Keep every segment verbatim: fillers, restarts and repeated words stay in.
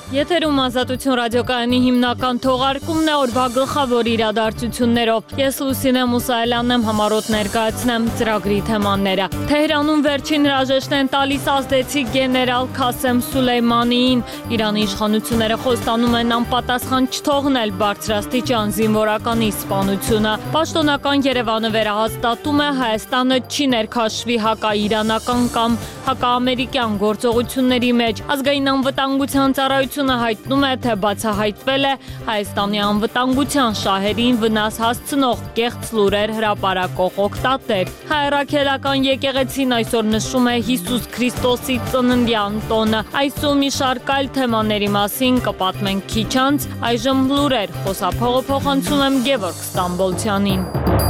Եթերում Ազատություն ռադիոկայանի հիմնական թողարկումն է օրվա գլխավոր իրադարձություններով։ Ես Լուսինե Մուսայելյանն եմ, համառոտ ներկայացնեմ ծրագրի թեմաները։ Թեհրանում վերջին հրաժեշտն են տալիս ազդեցիկ գեներալ Քասեմ Սուլեյմանիին։ Իրանի իշխանությունները խոստանում են անպատասխան չթողնել բարձրաստիճան զինվորականի սպանությունը։ Պաշտոնական Երևանը վերահաստատում է Հայաստանը չի ներքաշվի հակաիրանական կամ հակաամերիկյան գործողությունների մեջ։ Ազգային անվտանգության ծառայությունը հայտնում է, թե բացահայտվել է Հայաստանի անվտանգության շահերին վնաս հասցնող կեղծ լուրեր հրապարակող օգտատեր։ Հայրաքելական եկեղեցին այսօր նշում է Հիսուս Քրիստոսի ծննդյան տոնը։ Այսօր մի շարք այլ թեմաների մասին կպատմենք քիչ անց, այժմ լուրեր, խոսափողը փոխանցում եմ Գևորգ Ստամբոլցյանին։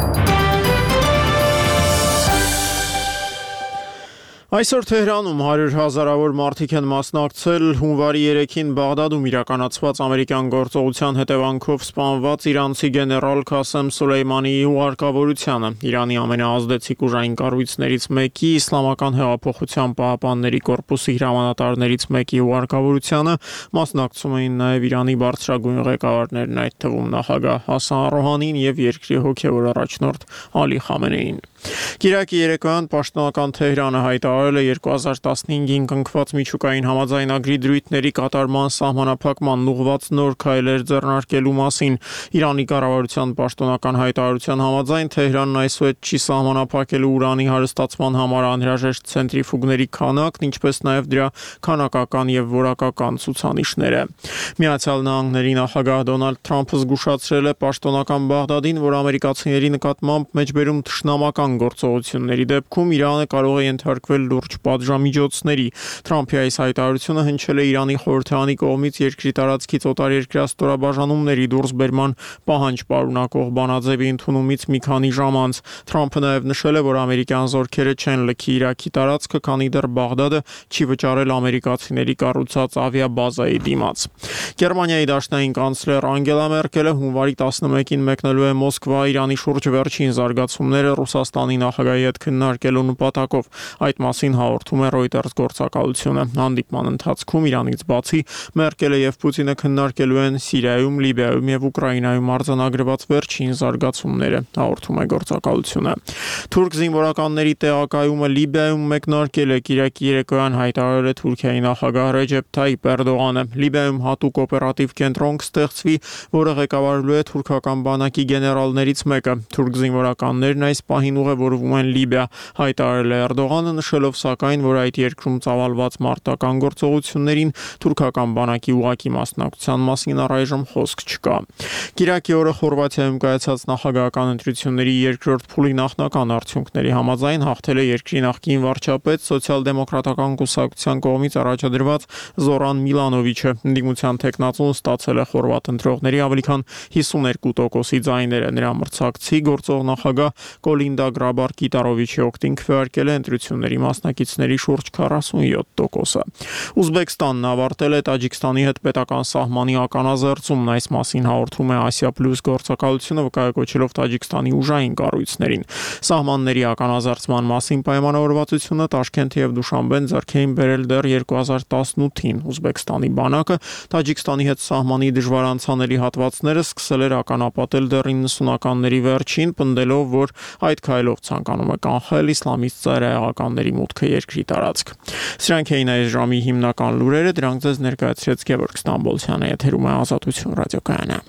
Այսօր Թեհրանում հարյուր հազարավոր մարդիկ են մասնակցել հունվարի երեքին Բաղդադում իրականացված ամերիկյան գործողության հետևանքով սպանված իրանցի գեներալ Քասեմ Սուլեյմանիի հուղարկավորությանը։ Իրանի ամենաազդեցիկ ուժային կառույցներից մեկի Իսլամական հեղափոխության պահապանների կորպուսի հրամանատարներից մեկի հուղարկավորությանը մասնակցում էին նաև Իրանի բարձրագույն ղեկավարներն, այդ թվում նախագահ Հասան Ռոհանին եւ երկրի հոգեւոր առաջնորդ Ալի Խամենեին։ Կիրակի երեկոյան պաշտոնական Թեհրանը հայտարարել է երկու հազար տասնհինգին կնքված միջուկային համաձայնագրի դրույթների կատարման սահմանափակման ուղղված նոր քայլեր ձեռնարկելու մասին։ Իրանի կառավարության պաշտոնական հայտարարության համաձայն Թեհրանն այսուհետ չի սահմանափակելու ուրանի հարստացման համար անհրաժեշտ ցենտրիֆուգների քանակն, ինչպես նաև դրա քանակական եւ որակական ցուցանիշները։ Միացյալ Նահանգների նախագահ Դոնալդ Թրամփը զգուշացրել է պաշտոնական Բաղդադին, որ ամերիկացիների նկատմամբ մեջբերում թշնամական գործողությունների դեպքում Իրանը կարող է ենթարկվել լուրջ պատժամիջոցների։ Թրամփի այս հայտարարությունը հնչել է Իրանի խորհրդարանի կողմից երկրի տարածքից օտարերկրյա ստորաբաժանումների դուրսբերման պահանջ պարունակող բանաձևի ընդունումից մի քանի ժամ անց։ Թրամփը նաև նշել է, որ ամերիկյան զորքերը չեն լքի Իրաքի տարածքը, քանի դեռ Բաղդադը չի վճարել ամերիկացիների կառուցած ավիաբազայի դիմաց։ Գերմանիայի դաշնային կանցլեր Անգելա Մերկելը հունվարի տասնմեկին մեկնելու է Մոսկվա Իրանի շուրջ վերջին զարգացումները Ռուսաստանի նախագահի հետ քննարկելու նպատակով։ Այդ մասին հաղորդում է Reuters գործակալությունը։ Հանդիպման ընթացքում Իրանից բացի Մերկելը եւ Պուտինը քննարկելու են Սիրիայում, Լիբիայում եւ Ուկրաինայում արձանագրված վերջին զարգացումները, հաղորդում է գործակալությունը։ Թուրք զինվորականների տեղակայումը Լիբիայում մեկնարկել է Կիրակի երեկոյան, հայտարարել է Թուրքիայի նախագահ Ռեջեփ Թայիփ Էրդողանը։ Լիբիայում հատուկ օպերատիվ կենտրոն կստեղծվի, որը ղեկավարելու է թուրքական բանակի գեներալներից մեկը։ Թուրք զինվորականներն այս պահին ուղևորվում են Լիբիա, հայտարարել է Էրդողանը, նշելով սակայն, որ այդ երկրում ծավալված մարտական գործողություններին թուրքական բանակի ուղղակի մասնակցության մասին առայժմ խոսք չկա։ Կիրակի օրը Խորվաթիայում կայացած նախագահական ընտրությունների երկրորդ փուլի նախնական արդյունքների համաձայն հաղթել է երկրի նախկին վարչապետ սոցիալ-դեմոկրատական կուսակցության կողմից առաջադրված Զորան Միլանովիչը։ Ընդդիմության թեկնածուն ստացել է խորվաթ ընտրողների ավելի քան հիսուներկու տոկոսի ձայները։ Նրա մրցակցի գործող նախագահ Կոլինդա Գրաբար Կիտարովիչի օգտին քվեարկել է ընտրությունների մասնակիցների շուրջ քառասունյոթ տոկոսը։ Ուզբեկստանն ավարտել է Տաջիկստանի հետ պետական սահմանի ականազերծումն, այս մասին հաղորդում է Ասիա Պլյուս գործակալությունը, վկայակոչելով Տաջիկստանի ուժային կառույցներին։ Սահմանների ականազերծման մասին պայմանավորվածությունը Տաշքենթը եւ Դուշանբեն ձեռք էին բերել դեռ երկու հազար տասնութին։ Ուզբեկստանի բանակը Տաջիկստանի հետ սահմանի դժվարանցանելի հատվածները սկսել էր ականապատել դեռ իննսունականների վերջին, պնդելով, որ այդ քայլով ցանկանում է կանխել իսլամիստ ծայրահեղականների մուտքը երկրի տարածք։ Սրանք էին այս ժամի հիմնական լուրերը, դրանք ձեզ ներկայացրեց Գևորգ Ստամբոլցյանը, եթերում է Ազատություն ռադիոկայանը։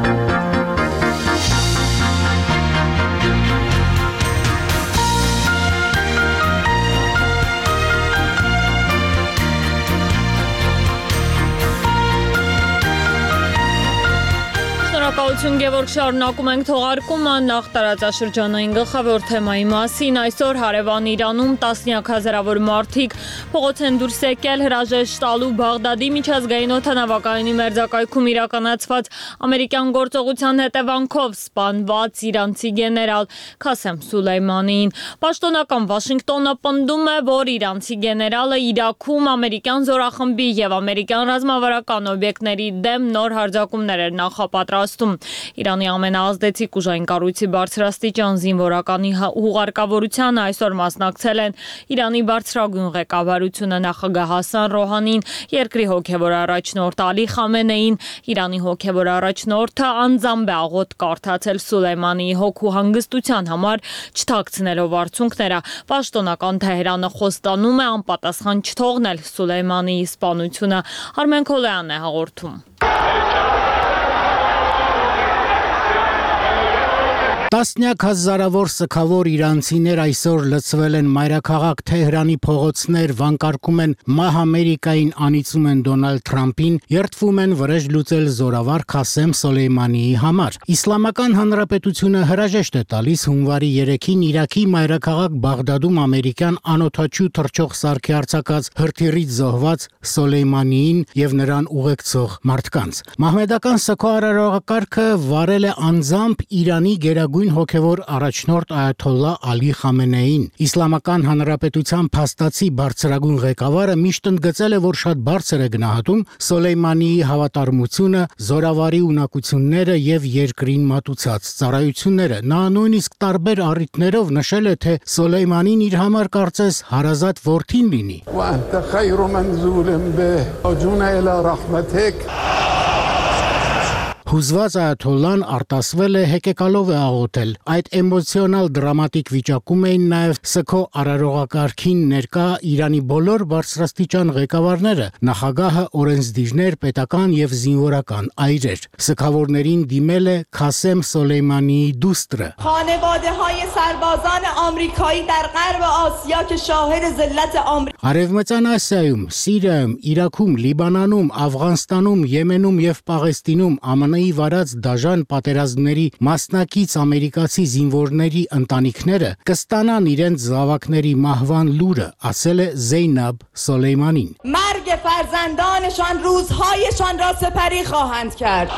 Շնորհակալություն Գևորգ, շարունակում ենք թողարկումը նախ տարածաշրջանային գլխավոր թեմայի մասին։ Այսօր հարևան Իրանում տասնյակ հազարավոր մարդիկ փողոց են դուրս եկել հրաժեշտ տալու Բաղդադի միջազգային օդանավակայանի մերձակայքում իրականացված ամերիկյան գործողության հետևանքով սպանված իրանցի գեներալ Քասեմ Սուլեյմանիին։ Պաշտոնական Վաշինգտոնը պնդում է, որ իրանցի գեներալը Իրաքում ամերիկյան զորախմբի եւ ամերիկյան ռազմավարական օբյեկտների դեմ նոր հարձակումներ էր նախապատրաստում։ Իրանի ամենաազդեցիկ ուժային կառույցի բարձրաստիճան զինվորականի հուղարկավորությանը այսօր մասնակցել են Իրանի բարձրագույն ղեկավարությունը, նախագահ Հասան Ռոհանին, երկրի հոգևոր առաջնորդ Ալի Խամենեին։ Իրանի հոգևոր առաջնորդը անձամբ է աղոթ կարդացել Սուլեյմանիի հոգու հանգստության համար, չթաքցնելով արցունքները։ Պաշտոնական Թեհրանը խոստանում է անպատասխան չթողնել Սուլեյմանիի սպանությունը։ Արմեն Քոլեյանն է հաղորդում։ Տասնյակ հազարավոր սգավոր իրանցիներ այսօր լցվել են մայրաքաղաք Թեհրանի փողոցներ, վանկարկում են «Մահ Ամերիկային», անիծում են Դոնալդ Թրամփին, երդվում են վրեժ լուծել զորավար Քասեմ Սոլեյմանիի համար։ Իսլամական Հանրապետությունը հրաժեշտ է տալիս հունվարի երեքին Իրաքի մայրաքաղաք Բաղդադում ամերիկյան անօդաչու թռչող սարքի արձակած հրթիռից զոհված Սոլեյմանիին եւ նրան ուղեկցող մարդկանց։ Մահմեդական սգո արարողակարգը վարել է անձամբ Իրանի գերագույն հոգևոր առաջնորդ Այաթոլլահ Ալի Խամենեին։ Իսլամական Հանրապետության փաստացի բարձրագույն ղեկավարը միշտ ընդգծել է, որ շատ բարձր է գնահատում Սոլեյմանիի հավատարմությունը, զորավարի ունակությունները եւ երկրին մատուցած ծառայությունները։ Նա նույնիսկ տարբեր առիթներով նշել է, թե Սոլեյմանին իր համար կարծես հարազատ որդին լինի։ Հուզված Այաթոլլան արտասվել է, հեկեկալով է աղոթել։ Այդ էմոցիոնալ դրամատիկ վիճակում էին նաև սգո արարողակարգին ներկա Իրանի բոլոր բարձրաստիճան ղեկավարները, նախագահը, օրենսդիրներ, պետական եւ զինվորական այրեր։ Սգավորներին դիմել է Քասեմ Սոլեյմանիի դուստրը։ خانواده‌های سربازان آمریکایی در غرب آسیا که شاهد ذلت آمریکا Արևմտյան Ասիայում, Սիրիայում, Իրաքում, Լիբանանում, Աֆղանստանում, Եմենում եւ Պաղեստինում ԱՄՆ-ի վարած դաժան պատերազմների մասնակից ամերիկացի զինվորների ընտանիքները կստանան իրենց զավակների մահվան լուրը, ասել է Զեյնաբ Սոլեյմանին։ مرگ فرزندانشان روزهایشان را سپری خواهند کرد.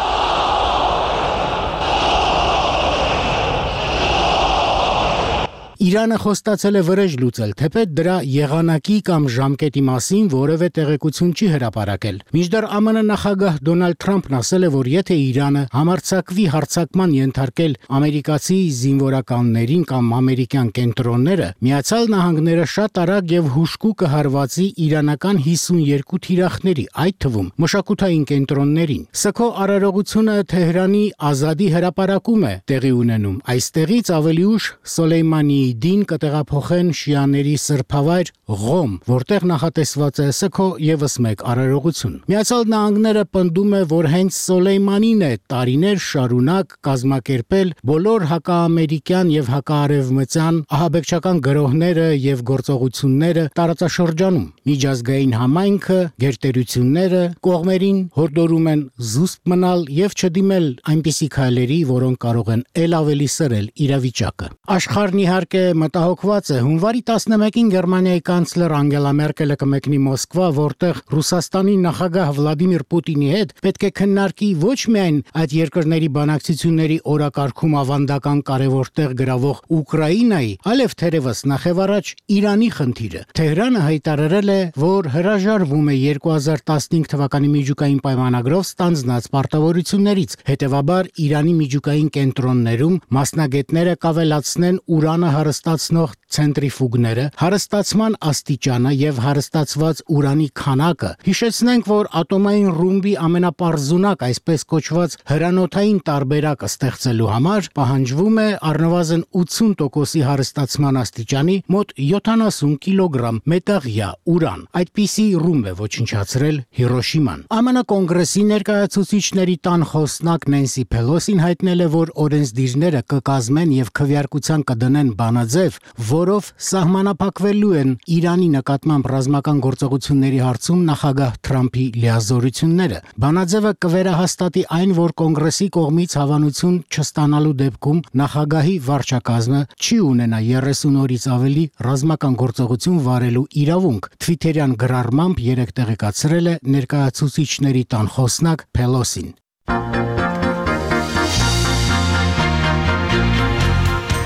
Իրանը խոստացել է վրեժ լուծել, թեպետ դրա եղանակի կամ ժամկետի մասին որևէ տեղեկություն չի հրապարակել։ Մինչդեռ ԱՄՆ նախագահ Դոնալդ Թրամփն ասել է, որ եթե Իրանը համարձակվի հարձակման ենթարկել ամերիկացի զինվորականներին կամ ամերիկյան կենտրոնները, Միացյալ Նահանգները շատ արագ եւ հուժկու կհարվածի իրանական հիսունյոթ թիրախների, այդ թվում մշակութային կենտրոններին։ Սգո արարողությունը Թեհրանի Ազադի հրապարակում է տեղի ունենում։ Այստեղից ավելի ուշ Սոլեյմանիի դին կտեղափոխեն շիաների սրբավայր Ղոմ, որտեղ նախատեսված է սգո եւս մեկ արարողություն։ Միացյալ Նահանգները պնդում է, որ հենց Սոլեյմանին է տարիներ շարունակ կազմակերպել բոլոր հակաամերիկյան եւ հակաարևմտյան ահաբեկչական գրոհները եւ գործողությունները տարածաշրջանում։ Միջազգային համայնքը, գերտերությունները կողմերին հորդորում են զուսպ մնալ եւ չդիմել այնպիսի քայլերի, որոնք կարող են ել ավելի սրել իրավիճակը։ Աշխարհն իհարկե մտահոգված է։ Հունվարի տասնմեկին Գերմանիայի կանցլեր Անգելա Մերկելը կմեկնի Մոսկվա, որտեղ Ռուսաստանի նախագահ Վլադիմիր Պուտինի հետ պետք է քննարկի ոչ միայն այդ երկրների բանակցությունների օրակարգում ավանդական կարևոր տեղ գրավող Ուկրաինայի, այլև թերևս նախևառաջ Իրանի խնդիրը։ Թեհրանը հայտարարել է, որ հրաժարվում է երկու հազար տասնհինգ թվականի միջուկային պայմանագրով ստանձնած պարտավորություններից։ Հետևաբար Իրանի միջուկային կենտրոններում մասնագետները կավելացնեն ուրանը հարստացնող ցենտրիֆուգները, հարստացման աստիճանը եւ հարստացված ուրանի քանակը։ Հիշեցնենք, որ ատոմային ռումբի ամենապարզունակ, այսպես կոչված հրանոթային տարբերակը ստեղծելու համար պահանջվում է առնվազն ութսուն տոկոսի հարստացման աստիճանի մոտ յոթանասուն կիլոգրամ մետաղյա ուրան։ Այդպիսի ռումբ է ոչնչացրել Հիրոշիման։ ԱՄՆ կոնգրեսի ներկայացուցիչների տան խոսնակ Նենսի Փելոսին հայտնել է, որ օրենսդիրները կկազմեն եւ քվեարկության կդնեն բանաձև, որով սահմանափակվելու են Իրանի նկատմամբ ռազմական գործողությունների հարցում նախագահ Թրամփի լիազորությունները։ Բանաձևը կվերահաստատի այն, որ կոնգրեսի կողմից հավանություն չստանալու դեպքում նախագահի վարչակազմը չի ունենա երեսուն օրից ավելի ռազմական գործողություն վարելու իրավունք։ Թվիթերյան գրառմամբ երեկ տեղեկացրել է ներկայացուցիչների տան խոսնակ Փելոսին։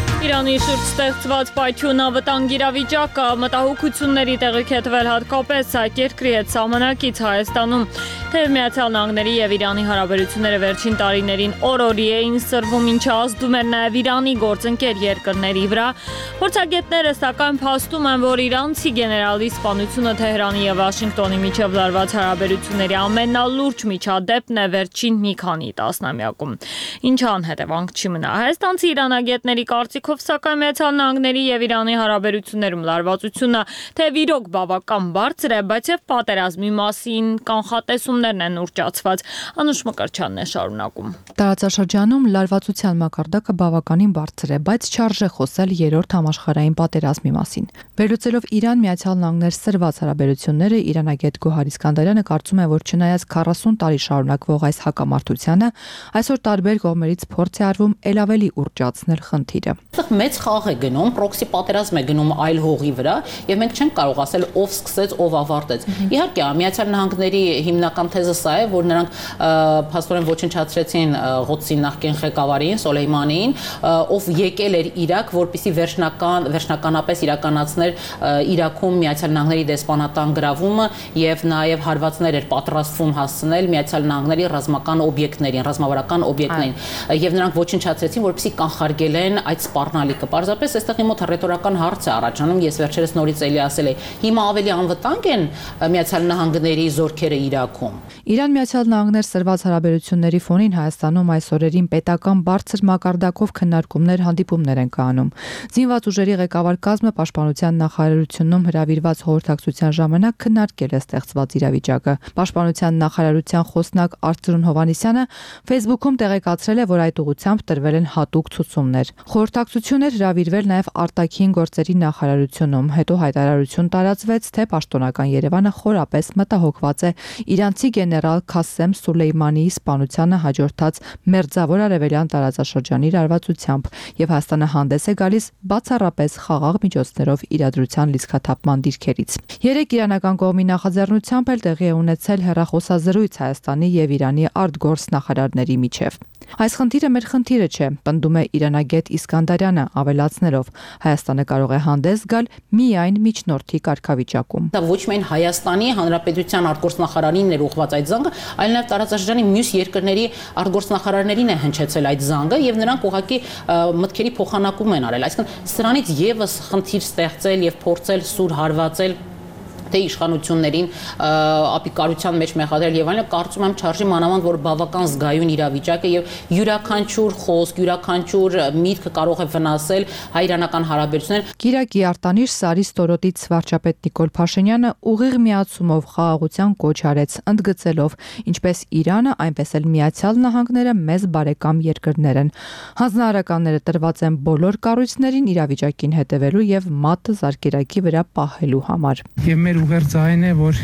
Իրանի շուրջ ստեղծված պայթյունը վտանգ իրավիճակը մտահոգությունների տեղիք է տվել հատկապես այդ երկրի հետ սահմանակից Հայաստանում։ Թեև Միացյալ Նահանգների եւ Իրանի հարաբերությունները վերջին տարիներին օր-օրի էին սրվում, ինչը ազդում էր նաեւ Իրանի գործընկեր երկրների վրա, փորձագետները սակայն փաստում են, որ իրանցի գեներալի սպանությունը Թեհրանի եւ Վաշինգտոնի միջև լարված հարաբերությունների ամենալուրջ միջադեպն է վերջին մի քանի տասնամյակում։ Ինչ անհետևանք չի մնա։ Հայաստանցի իրանագետների կարծիքով սակայն Միացյալ Նահանգների եւ Իրանի հարաբերություններում լարվածությունը թե իրոք բավական բարձր է, բայց եւ պատերազմի մասին կանխատեսումներն են ուռճացված։ Անուշ Մկրտչյանն է շարունակում։ Տարածաշրջանում լարվածության մակարդակը բավականին բարձր է, բայց չարժե խոսել երրորդ համաշխարհային պատերազմի մասին։ Վերլուծելով Իրան-Միացյալ Նահանգներ սրված հարաբերությունները, իրանագետ Գոհար Իսկանդարյանը կարծում է, որ չնայած քառասուն տարի շարունակվող այս հակամարտությանը, այսօր տարբեր կողմերից փորձ է արվում ել ավելի ուռճացնել խնդիրը։ Մեծ խաղ է գնում, պրոքսի պատերազմ է գնում այլ հողի վրա, եւ մենք չենք կարող ասել ով սկսեց, ով ավարտեց։ Իհարկե, Միացյալ Նահանգների հիմնական թեզը սա է, որ նրանք փաստորեն ոչնչացրեցին Ղոդսի նախկին ղեկավարին Սոլեյմանիին, ով եկել էր Իրաք, որպեսզի վերջնական վերջնականապես իրականացներ Իրաքում Միացյալ Նահանգների դեսպանատան գրավումը եւ նաեւ հարվածներ էր պատրաստվում հասցնել Միացյալ Նահանգների ռազմական օբյեկտներին, ռազմավարական օբյեկտներին, եւ նրանք ոչնչացրեցին, որպեսզի կանխարգելեն այդ սպառնալիքը։ Պարզապես այստեղ մի մոտ ռետորական հարց է առաջանում, ես վերջերս նորից էլի ասել եմ, հիմա ավելի անվտանգ են Միացյալ Նահանգների զորքերը Իրաքում։ Իրան-Միացյալ Նահանգներ սրված հարաբերությունների ֆոնին Հայաստանում այս օրերին պետական բարձր մակարդակով քննարկումներ, հանդիպումներ են կայանում։ Զինված ուժերի ղեկավար կազմը Պաշտպանության նախարարությունում հրավիրված խորհրդակցության ժամանակ քննարկել է ստեղծված իրավիճակը։ Պաշտպանության նախարարության խոսնակ Արծրուն Հովհաննիսյանը Facebook-ում տեղեկացրել է, որ այդ ուղղությամբ տրվել են հատուկ ցուցումներ։ Խորհրդակցություն էր հրավիրվել նաև արտաքին գործերի նախարարությունում։ Հետո հայտարարություն տարածվեց, թե պաշտոնական Երևանը խորապես մտահոգված է իրանցի գեներալ Քասեմ Սուլեյմանիի սպանությանը հաջորդած մերձավոր արևելյան տարածաշրջանի լարվածությամբ եւ Հայաստանը հանդես է գալիս բացառապես խաղաղ միջոցներով իրադրության լիցքաթափման դիրքերից։ Երեք իրանական կողմի նախաձեռնությամբ էլ տեղի է ունեցել հեռախոսազրույց Հայաստանի եւ Իրանի արտգործնախարարների միջև։ Այս խնդիրը մեր խնդիրը չէ, պնդում է իրանագետ Իսկանդարյանը, ավելացնելով. Հայաստանը կարող է հանդես գալ միայն միջնորդի կարգավիճակում։ Դա ոչ միայն Հայաստանի Հանրապետության արտգործնախարարին էր ուղղված այդ զանգը, այլ նաև տարածաշրջանի մյուս երկրների արտգործնախարարներին է հնչեցել այդ զանգը եւ նրանք ուղղակի մտքերի փոխանակում են արել։ Այսինքն սրանից եւս խնդիր ստեղծել եւ փորձել սուր հարվածել թե իշխանություններին ապիկարության մեջ մեղադրել եւ այլն, կարծում եմ չարժի մանավանդ որ բավական զգայուն իրավիճակ է եւ յուրաքանչյուր խոսք, յուրաքանչյուր միտք կարող է վնասել հայ-իրանական հարաբերությունները։ Կիրակի արտանիշ Սարի ստորոտից վարչապետ Նիկոլ Փաշինյանը ուղիղ միացումով խաղաղության կոչ արեց, ընդգծելով, ինչպես Իրանը, այնպես էլ Միացյալ Նահանգները մեզ բարեկամ երկրներ են։ Հանձնարարականները տրված են բոլոր կառույցներին իրավիճակին հետևելու եւ մատը զարկերակի վրա պահելու համար։ Եվ մեր ուղերձային է, որ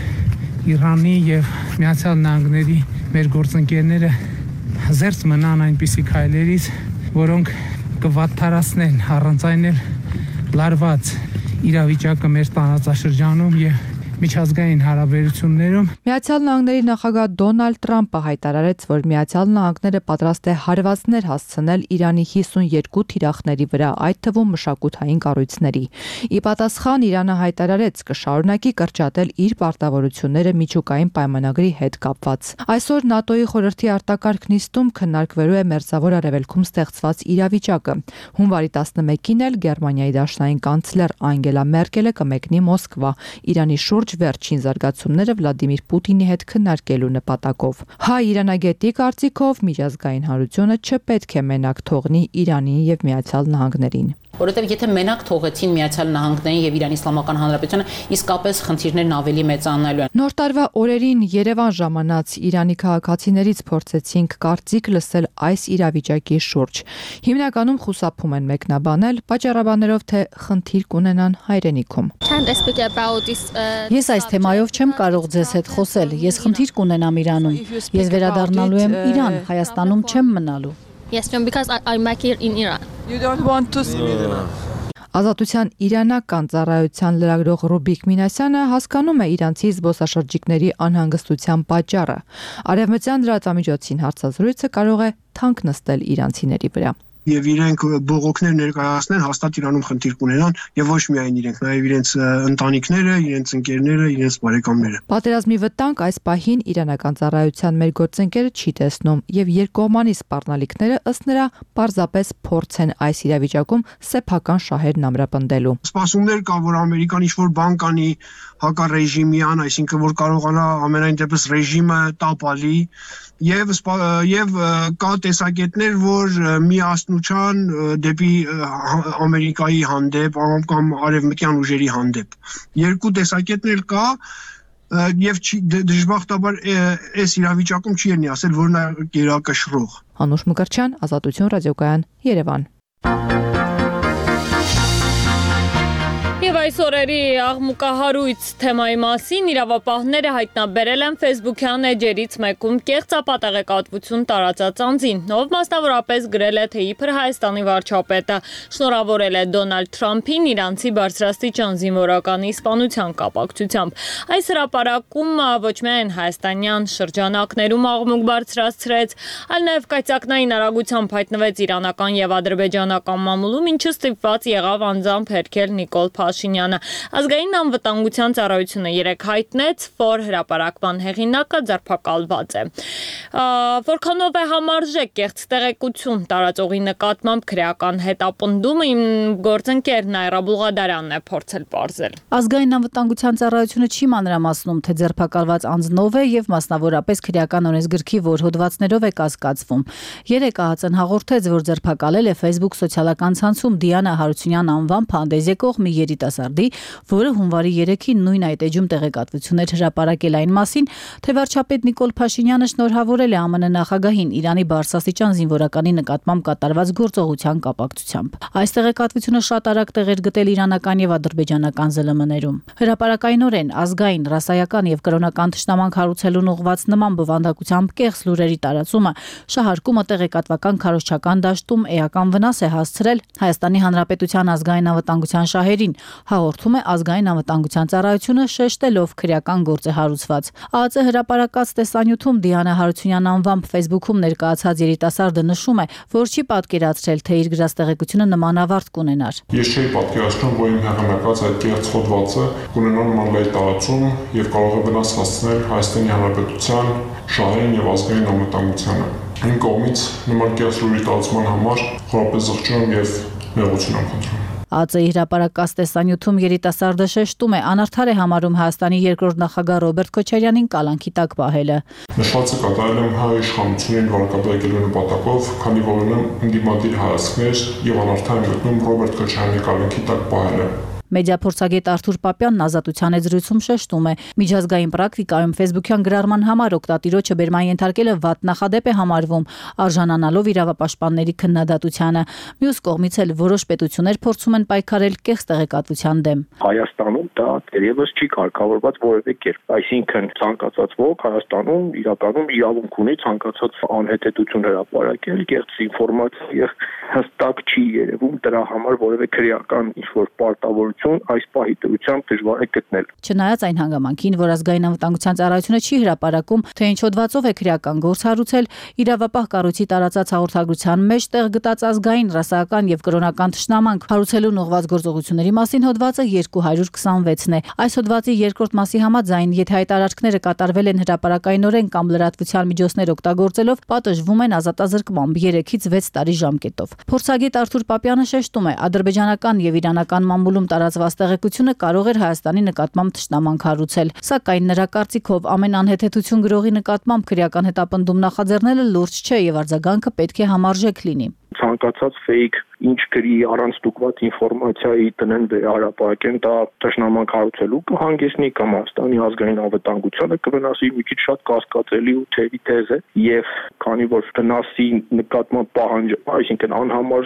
Իրանի եւ Միացյալ Նահանգների մեր գործընկերները զերծ մնան այնպիսի քայլերից, որոնք կվատթարացնեն առանց այն էլ լարված իրավիճակը մեր տարածաշրջանում եւ միջազգային հարաբերություններում։ Միացյալ Նահանգների նախագահ Դոնալդ Թրամփը հայտարարեց, որ Միացյալ Նահանգները պատրաստ է հարվածներ հասցնել Իրանի հիսունյոթ թիրախների վրա, այդ թվում մշակութային կառույցների։ Ի պատասխան Իրանը հայտարարեց կշարունակի կրճատել իր պարտավորությունները միջուկային պայմանագրի հետ կապված։ Այսօր ՆԱՏՕ-ի խորհրդի արտակարգ նիստում քննարկվելու է Մերձավոր Արևելքում ստեղծված իրավիճակը։ Հունվարի տասնմեկին էլ Գերմանիայի դաշնային կանցլեր Անգելա Մերկելը կմեկնի Մոսկվա Իրանի շուրջ վերջին զարգացումները Վլադիմիր Պուտինի հետ քննարկելու նպատակով։ Հայ-իրանագետի կարծիքով միջազգային հանրությունը չպետք է մենակ թողնի Իրանին եւ Միացյալ Նահանգներին։ Որովհետև եթե մենակ թողեցին Միացյալ Նահանգներին եւ Իրանի Իսլամական Հանրապետությունը, իսկապես խնդիրներն ավելի մեծանալու են։ Նոր տարվա օրերին Երևան ժամանած Իրանի քաղաքացիներից փորձեցինք կարծիք լսել այս իրավիճակի շուրջ։ Հիմնականում խուսափում են մեկնաբանել, պատճառաբաներով թե խնդիր կունենան հայրենիքում։ Ես այս թեմայով չեմ կարող ձեզ հետ խոսել։ Ես խնդիր կունենամ Իրանում։ Ես վերադառնալու եմ Իրան, Հայաստանում չեմ մնալու։ Yes, because I, I'm back here in Iran. You don't want to see me. Ազատության իրանական ծառայության լրագրող Ռուբիկ Մինասյանը հասկանում է իրանցի զբոսաշրջիկների անհանգստության պատճառը։ Արևմտյան լրատվամիջոցին հարցազրույցը կարող է թանկ նստել իրանցիների վրա։ եւ իրենք բողոքներ ներկայացնեն, հաստատ Իրանում խնդիր կունենան եւ ոչ միայն իրենք, նաեւ իրենց ընտանիքները, իրենց ընկերները, իրենց բարեկամները։ Պատերազմի վտանգ այս պահին իրանական ծառայության մեր գործընկերը չի տեսնում եւ երկկողմանի սպառնալիքները ըստ նրա պարզապես փորձ են այս իրավիճակում սեփական շահերն ամրապնդելու։ Սպասումներ կա, որ Ամերիկան ինչ-որ բան կանի հակառեժիմյան, այսինքն որ կարողանա ամենայն դեպս ռեժիմը տապալի եւ եւ կա տեսակետներ, որ միասնության դեպի Ամերիկայի հանդեպ կամ արևմտյան ուժերի հանդեպ։ Երկու տեսակետներ կա եւ դժբախտաբար այս իրավիճակում չի ելնի ասել, որ նա գերակշռող։ Անուշ Մկրտչյան, Ազատություն ռադիոկայան, Երևան։ Եվ այս օրերի աղմուկահարույց թեմայի մասին իրավապահները հայտնաբերել են Facebook-յան էջերից մեկում կեղծապատեղեկատվություն տարածած անձին, ով մասնավորապես գրել է, թե իբր Հայաստանի վարչապետը շնորհավորել է Դոնալդ Թրամփին իրանցի բարձրաստիճան զինվորականի սպանության կապակցությամբ։ Այս հրապարակումը ոչ միայն հայաստանյան շրջանակներում աղմուկ բարձրացրեց, այլ նաև կայծակնային արագությամբ հայտնվեց իրանական եւ ադրբեջանական մամուլում, ինչը ստիպված եղավ անձամբ հերքել Նիկոլ Փաշինյանը։ Ազգային անվտանգության ծառայությունը երեկ հայտնեց, որ հրապարակման հեղինակը ձերբակալված է։ Որքանով է համարժեք կեղծ տեղեկություն տարածողի նկատմամբ քրեական հետապնդումը, իմ գործընկեր Նայրա Բուլղադարյանն է փորձել պարզել։ Ազգային անվտանգության ծառայությունը չի մանրամասնում, թե ձերբակալված անձն ով է եւ մասնավորապես քրեական օրենսգրքի որ հոդվածներով է կասկածվում։ Երեկ ԱՀԾ-ն հաղորդեց, որ ձերբակալել է Facebook սոցիալական ցանցում Դիանա Հարությունյան անվամբ հանդես եկող մի երիտասարդի, որը հունվարի երեքին նույն այդ էջում տեղեկատվություններ հրապարակել այն մասին, թե վարչապետ Նիկոլ Փաշինյանը շնորհավորել է ԱՄՆ նախագահին Իրանի բարձրաստիճան զինվորականի նկատմամբ կատարված գործողության կապակցությամբ։ Այս տեղեկատվությունը շատ արագ տեղ էր գտել իրանական եւ ադրբեջանական ԶԼՄ-ներում։ Հրապարակայնորեն ազգային, ռասայական եւ կրոնական թշնամանք հարուցելուն ուղղված նման բովանդակությամբ կեղծ լուրերի տարածումը շահարկումը տեղեկատվական քարոզչական դաշտում էական վնաս է հասցրել Հայաստանի Հանրապետության ազգային անվտանգության շահերին, հաղորդում է ազգային անվտանգության ծառայությունը շեշտելով քրեական գործ է հարուցված։ ԱԱԾ հրապարակած տեսանյութում Դիանա Հարությունյան անվամբ Facebook-ում ներկայացած երիտասարդը նշում է, որ չի պատկերացրել, թե իր գրած տեղեկությունը նման ավարտ կունենար։ Ես չէի պատկերացնում, որ իմ հեղինակած այդ կեղծ հոդվածը կունենա նման լայ տարածում եւ կարող է վնաս հասցնել Հայաստանի Հանրապետության շահերին եւ ազգային անվտանգությանը։ Իմ կողմից նման կեղծ լուրի տարածման համար խորապես զղջում եւ մեղություն եմ խնդրում։ ԱԱԾ-ի հրապարակած տեսանյութում երիտասարդը շեշտում է, անարդար է համարում Հայաստանի երկրորդ նախագահ Ռոբերտ Քոչարյանին կալանքի տակ պահելը։ Նշվածը կատարել եմ հայ իշխանություններին վարկաբեկելու նպատակով, քանի որ ունեմ ընդդիմադիր հայացքներ եւ անարդար եմ գտնում Ռոբերտ Քոչարյանի կալանքի տակ պահելը։ Մեդիափորձագետ Արթուր Պապյանն Ազատության եզրույցում շեշտում է, միջազգային պրակտիկայում Facebook-յան գրառման համար օգտատիրոջը բերման ենթարկելը վատ նախադեպ է համարվում, արժանանալով իրավապաշտպանների քննադատությանը։ Մյուս կողմից էլ որոշ պետություններ փորձում են պայքարել կեղծ տեղեկատվության դեմ։ Հայաստանում դա դեռևս չի կարգավորված որևէ կերպ, այսինքն ցանկացած ոք Հայաստանում իրականում իրավունք ունի ցանկացած անհետեթություն հրապարակել, կեղծ ինֆորմացիա եւ հստակ չի երևում դրա համար որևէ քրեական ինչ-որ պարտավորություն այս պահի դրությամբ դժվար է գտնել։ Չնայած այն հանգամանքին, որ ազգային անվտանգության ծառայությունը չի հրապարակում, թե ինչ հոդվածով է քրեական գործ հարուցել, իրավապահ կառույցի տարածած հաղորդագրության մեջ տեղ գտած ազգային, ռասայական եւ կրոնական թշնամանք հարուցելուն ուղղված գործողությունների մասին հոդվածը երկու հարյուր քսանվեցն է։ Այս հոդվածի երկրորդ մասի համաձայն, եթե հայտարարքները կատարվել են հրապարակայնորեն կամ լրատվության միջոցներ օգտագործելով, պատժվում են ազատազրկմամբ երեքից վեց տարի ժամկետով։ Փորձագետ Արթուր Պապյանը շեշտում է, ադրբեջանական եւ իրանական մամուլում տարածված տեղեկությունը կարող էր Հայաստանի նկատմամբ թշնամանք հարուցել, սակայն նրա կարծիքով ամեն անհեթեթություն գրողի նկատմամբ քրեական հետապնդում նախաձեռնելը լուրջ չէ եւ արձագանքը պետք է համարժեք լինի։ Ցանկացած fake ինչ գրի առանց ստուգված ինֆորմացիայի տնեն վերահրապարակեն, դա թշնամանք հարուցելու կհանգեցնի կամ Հայաստանի ազգային անվտանգությանը կվնասի, մի քիչ շատ կասկածելի ու թերի թեզ է եւ քանի որ վնասի նկատմամբ պահանջ, այսինքն անհամարժեք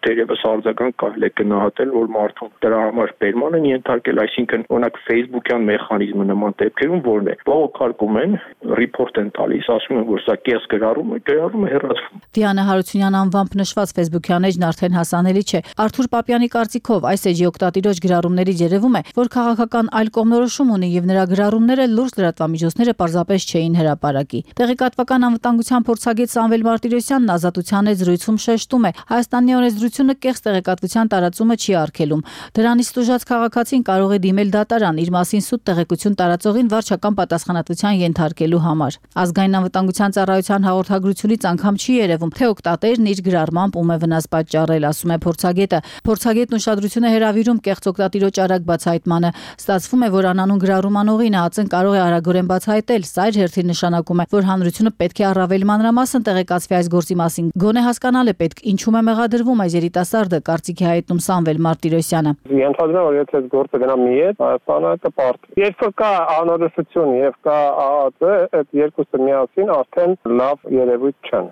դերևս արձագանք կարելի է գնահատել, որ մարդուն դրա համար բերման են ենթարկել, այսինքն օրինակ Facebook-յան մեխանիզմը նման դեպքերում որն է, բողոքարկում են, report են տալիս, ասում են, որ սա կեղծ գրառում է, գրառումը հեռացվում։ Դիանա Հարությունյան անվամբ նշված Facebook-յան էջն արդեն հասանելի չէ։ Արթուր Պապյանի կարծիքով այս էջի օգտատիրոջ գրառումներից երևում է, որ քաղաքական այլ կողմնորոշում ունի եւ նրա գրառումները լուրջ լրատվամիջոցները պարզապես չէին հրապարակի։ Տեղեկատվական անվտանգության փորձագետ Սամվել Մարտիրոսյանն Ազատության հետ զրույցում շեշտում է, Հայաստանի օրենսդրությունը կեղծ տեղեկատվության տարածումը չի արգելում։ Դրանից տուժած քաղաքացին կարող է դիմել դատարան իր մասին սուտ տեղեկություն տարածողին վարչական պատասխանատվության ենթարկելու համար։ Ազգային անվտանգության ծառայության հաղորդագրությունից անգամ չի երևում, թե օգտատերն իր գրառմամբ ում է վնաս պատճառել, ասում է փորձագետը։ Փորձագետն ուշադրություն է հրավիրում կեղծ օգտատիրոջ արագ բացահայտմանը։ Ստացվում է, որ անանուն գրառում անողին ԱԱԾ-ն կարող է արագորեն բացահայտել, սա իր հերթին նշանակում է, որ հանրությունը պետք է առավել մանրամասն տեղեկացվի այս գործի մասին։ Գոնե հասկանալ է պետք, ինչու՞մ է մեղադրվում այս երիտասարդը, կարծիքի հայտնում Սամվել Մարտիրոսյանը։ Ենթադրում եմ, որ եթե այս գործը գնա մի հետ, Հայաստանը կպարտի։ Երբ կա անորոշություն եւ կա ԱԱԾ, այդ երկուսը միասին արդեն լավ երևույթ չեն։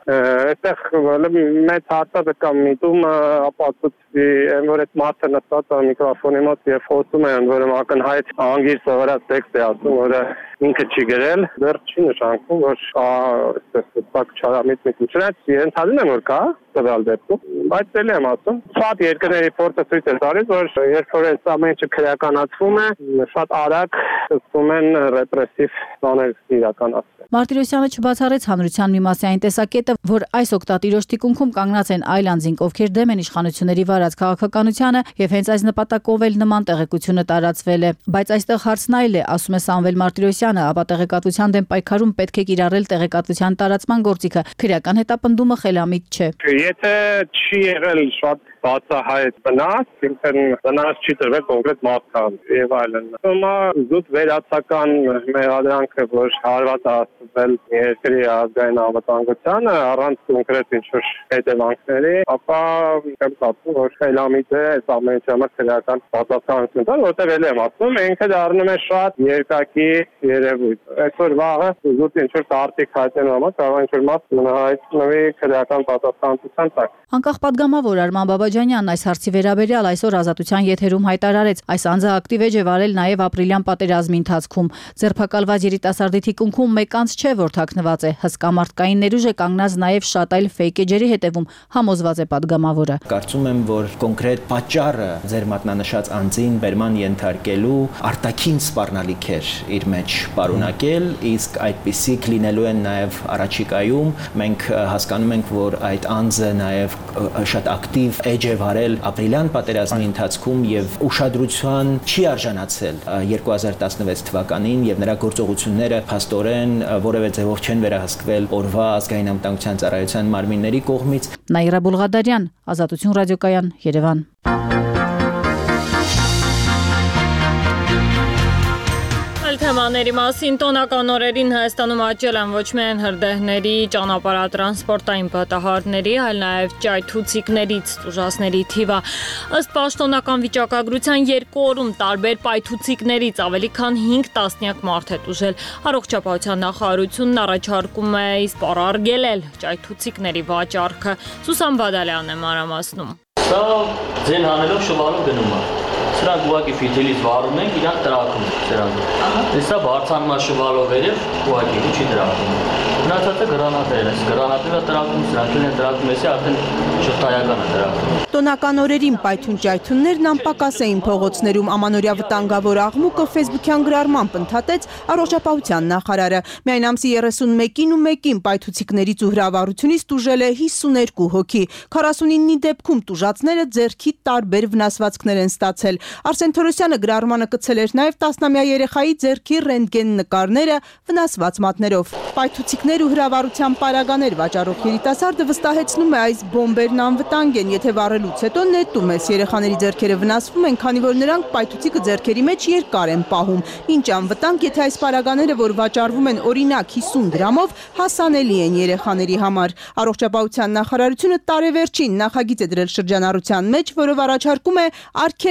Այստեղ մեծ հատվածը կամ միտումը ապացուցի, որ այդ մարդը նստած է միկրոֆոնի մոտ եւ խոսում է, որ ակնհայտ անգիր սովորած տեքստ է ասում, որը ինքը չի գրել, դեռ չի նշանակում, որ այստեղ տակ չարամիտ մի քիչ ենթադրում եմ, որ կա տվյալ դեպքում, բայց ելի եմ ասում, շատ երկրների փորձը ցույց է տալիս, որ երբ որ այս ամենը քրեականացվում է, շատ արագ սկսում են ռեպրեսիվ բաներ իրականացվել։ Մարտիրոսյանը չբացառեց հանրության մի մասի այն տեսակետը, որ այս օգտատիրոջ թիկունքում կանգնած են այլ անձինք, ովքեր դեմ են իշխանությունների վարած քաղաքականությանը եւ հենց այս նպատակով էլ նման տեղեկությունը տարածվել է։ Բայց այստեղ հարցն այլ է, ասում է Սամվել Մարտիրոսյանը, ապա տեղեկատվության դեմ պայքարում պետք է կիրառել տեղեկատվության տարածման գործիքը, քրեական հետապնդումը խելամիտ չէ։ Եթե չի եղել շատ բացահայտ վնաս, ինքն վնաս չի տրվել կոնկրետ մարդկան եւ այլն։ Հիմա զուտ վերացական մեղադրանքը, որ հարված է ասվել երկրի ազգային անվտանգությանը առանց կոնկրետ ինչ-որ հետևանքների, ապա եմ կարծում, որ խելամիտ է այս ամենի համար քրեական պատասխանատվություն տալ, որտեղ ելի եմ ասում, ինքը դառնում է շատ երկակի երևույթ։ Այսօր վաղը զուտ ինչ-որ տարտիկ հայտնելու համար կարող է ինչ-որ մաս հայտնվի քրեական պատասխանատվության տակ։ Անկախ պատգամավոր Արման Բաբաջանյանն այս հարցի վերաբերյալ այսօր Ազատության եթերում հայտարարեց, այս անձը ակտիվ է ջևարել նաև ապրիլյան պատերազմի ընթացքում։ Ձերբակալված երիտասարդի թիկունքում մեկ անձ չէ, որ թաքնված է, հսկա մարդկային ներուժ է կանգնած նաև շատ այլ ֆեյք էջերի հետևում, համոզված է պատգամավորը։ Կարծում եմ, որ կոնկրետ պատճառը ձեր մատնանշած անձին բերման ենթարկելու արտաքին սպառնալիք էր իր մեջ պարունակել, իսկ այդպիսիք լինելու են նաև առաջիկայում։ Մենք հասկանում ենք, որ այդ անձը նաև շատ ակտիվ էջ է վարել ապրիլյան պատերազմի ընթացքում եւ ուշադրության չի արժանացել երկու հազար տասնվեց թվականին եւ նրա գործողությունները փաստորեն որևէ ձևով չեն վերահսկվել օրվա ազգային անվտանգության ծառայության մարմինների կողմից։ Նաիրա Բուլղադարյան, Ազատություն ռադիոկայան, Երևան։ Թեմաների մասին տոնական օրերին Հայաստանում աճել են ոչ միայն հրդեհների, ճանապարհատրանսպորտային պատահարների, այլ նաև ճայթուցիկներից տուժածների թիվը։ Ըստ պաշտոնական վիճակագրության երկու օրում տարբեր պայթուցիկներից ավելի քան հինգ տասնյակ մարդ է տուժել։ Առողջապահության նախարարությունն առաջարկում է սպառարկել ճայթուցիկների վաճառքը։ Սուսան Բադալյանն է մանրամասնում։ Սա ձեն հանելով շվարով գնում է։ Սրանք ուղղակի ֆիթիլից վառում ենք, իրանք տրակում սրանք։ Սա բարձանմա շվալով երև ուղղակի չի տրակում։ Մնացածը գրանատներ են, գրանատները տրակում, սրանք են տրակում, էսի արդեն շղթայական է տրակում։ Տոնական օրերին պայթուն ճայթուններն անպակաս էին փողոցներում, ամանորյա վտանգավոր աղմուկը ֆեյսբուքյան գրառմամբ ընդհատեց առողջապահության նախարարը։ Միայն ամսի երեսունմեկին ու մեկին պայթուցիկներից ու հրավառությունից տուժել է հիսուներկու հոգի։ քառասունինի դեպքում տուժածները ձեռքի տարբեր վնասվածքներ են ստացել։ Արսեն Թորոսյանը գրառմանը կցել էր նաև տասնամյա երեխայի ձեռքի ռենտգեն նկարները վնասված մատներով։ Պայթուցիկներ ու հրավառության պարագաներ վաճառող երիտասարդը վստահեցնում է այս բոմբերն անվտանգ են, եթե վառելուց հետո նետում ես երեխաների ձեռքերը վնասվում են, քանի որ նրանք պայթուցիկը ձեռքերի մեջ երկար են պահում։ Ինչ անվտանգ, եթե այս պարագաները, որ վաճառվում են օրինակ հիսուն դրամով, հասանելի են երեխաների համար։ Առողջապահության նախարարությունը տարեվերջին նախագիծ է դրել շրջանառության մեջ, որով առաջարկում է արգելել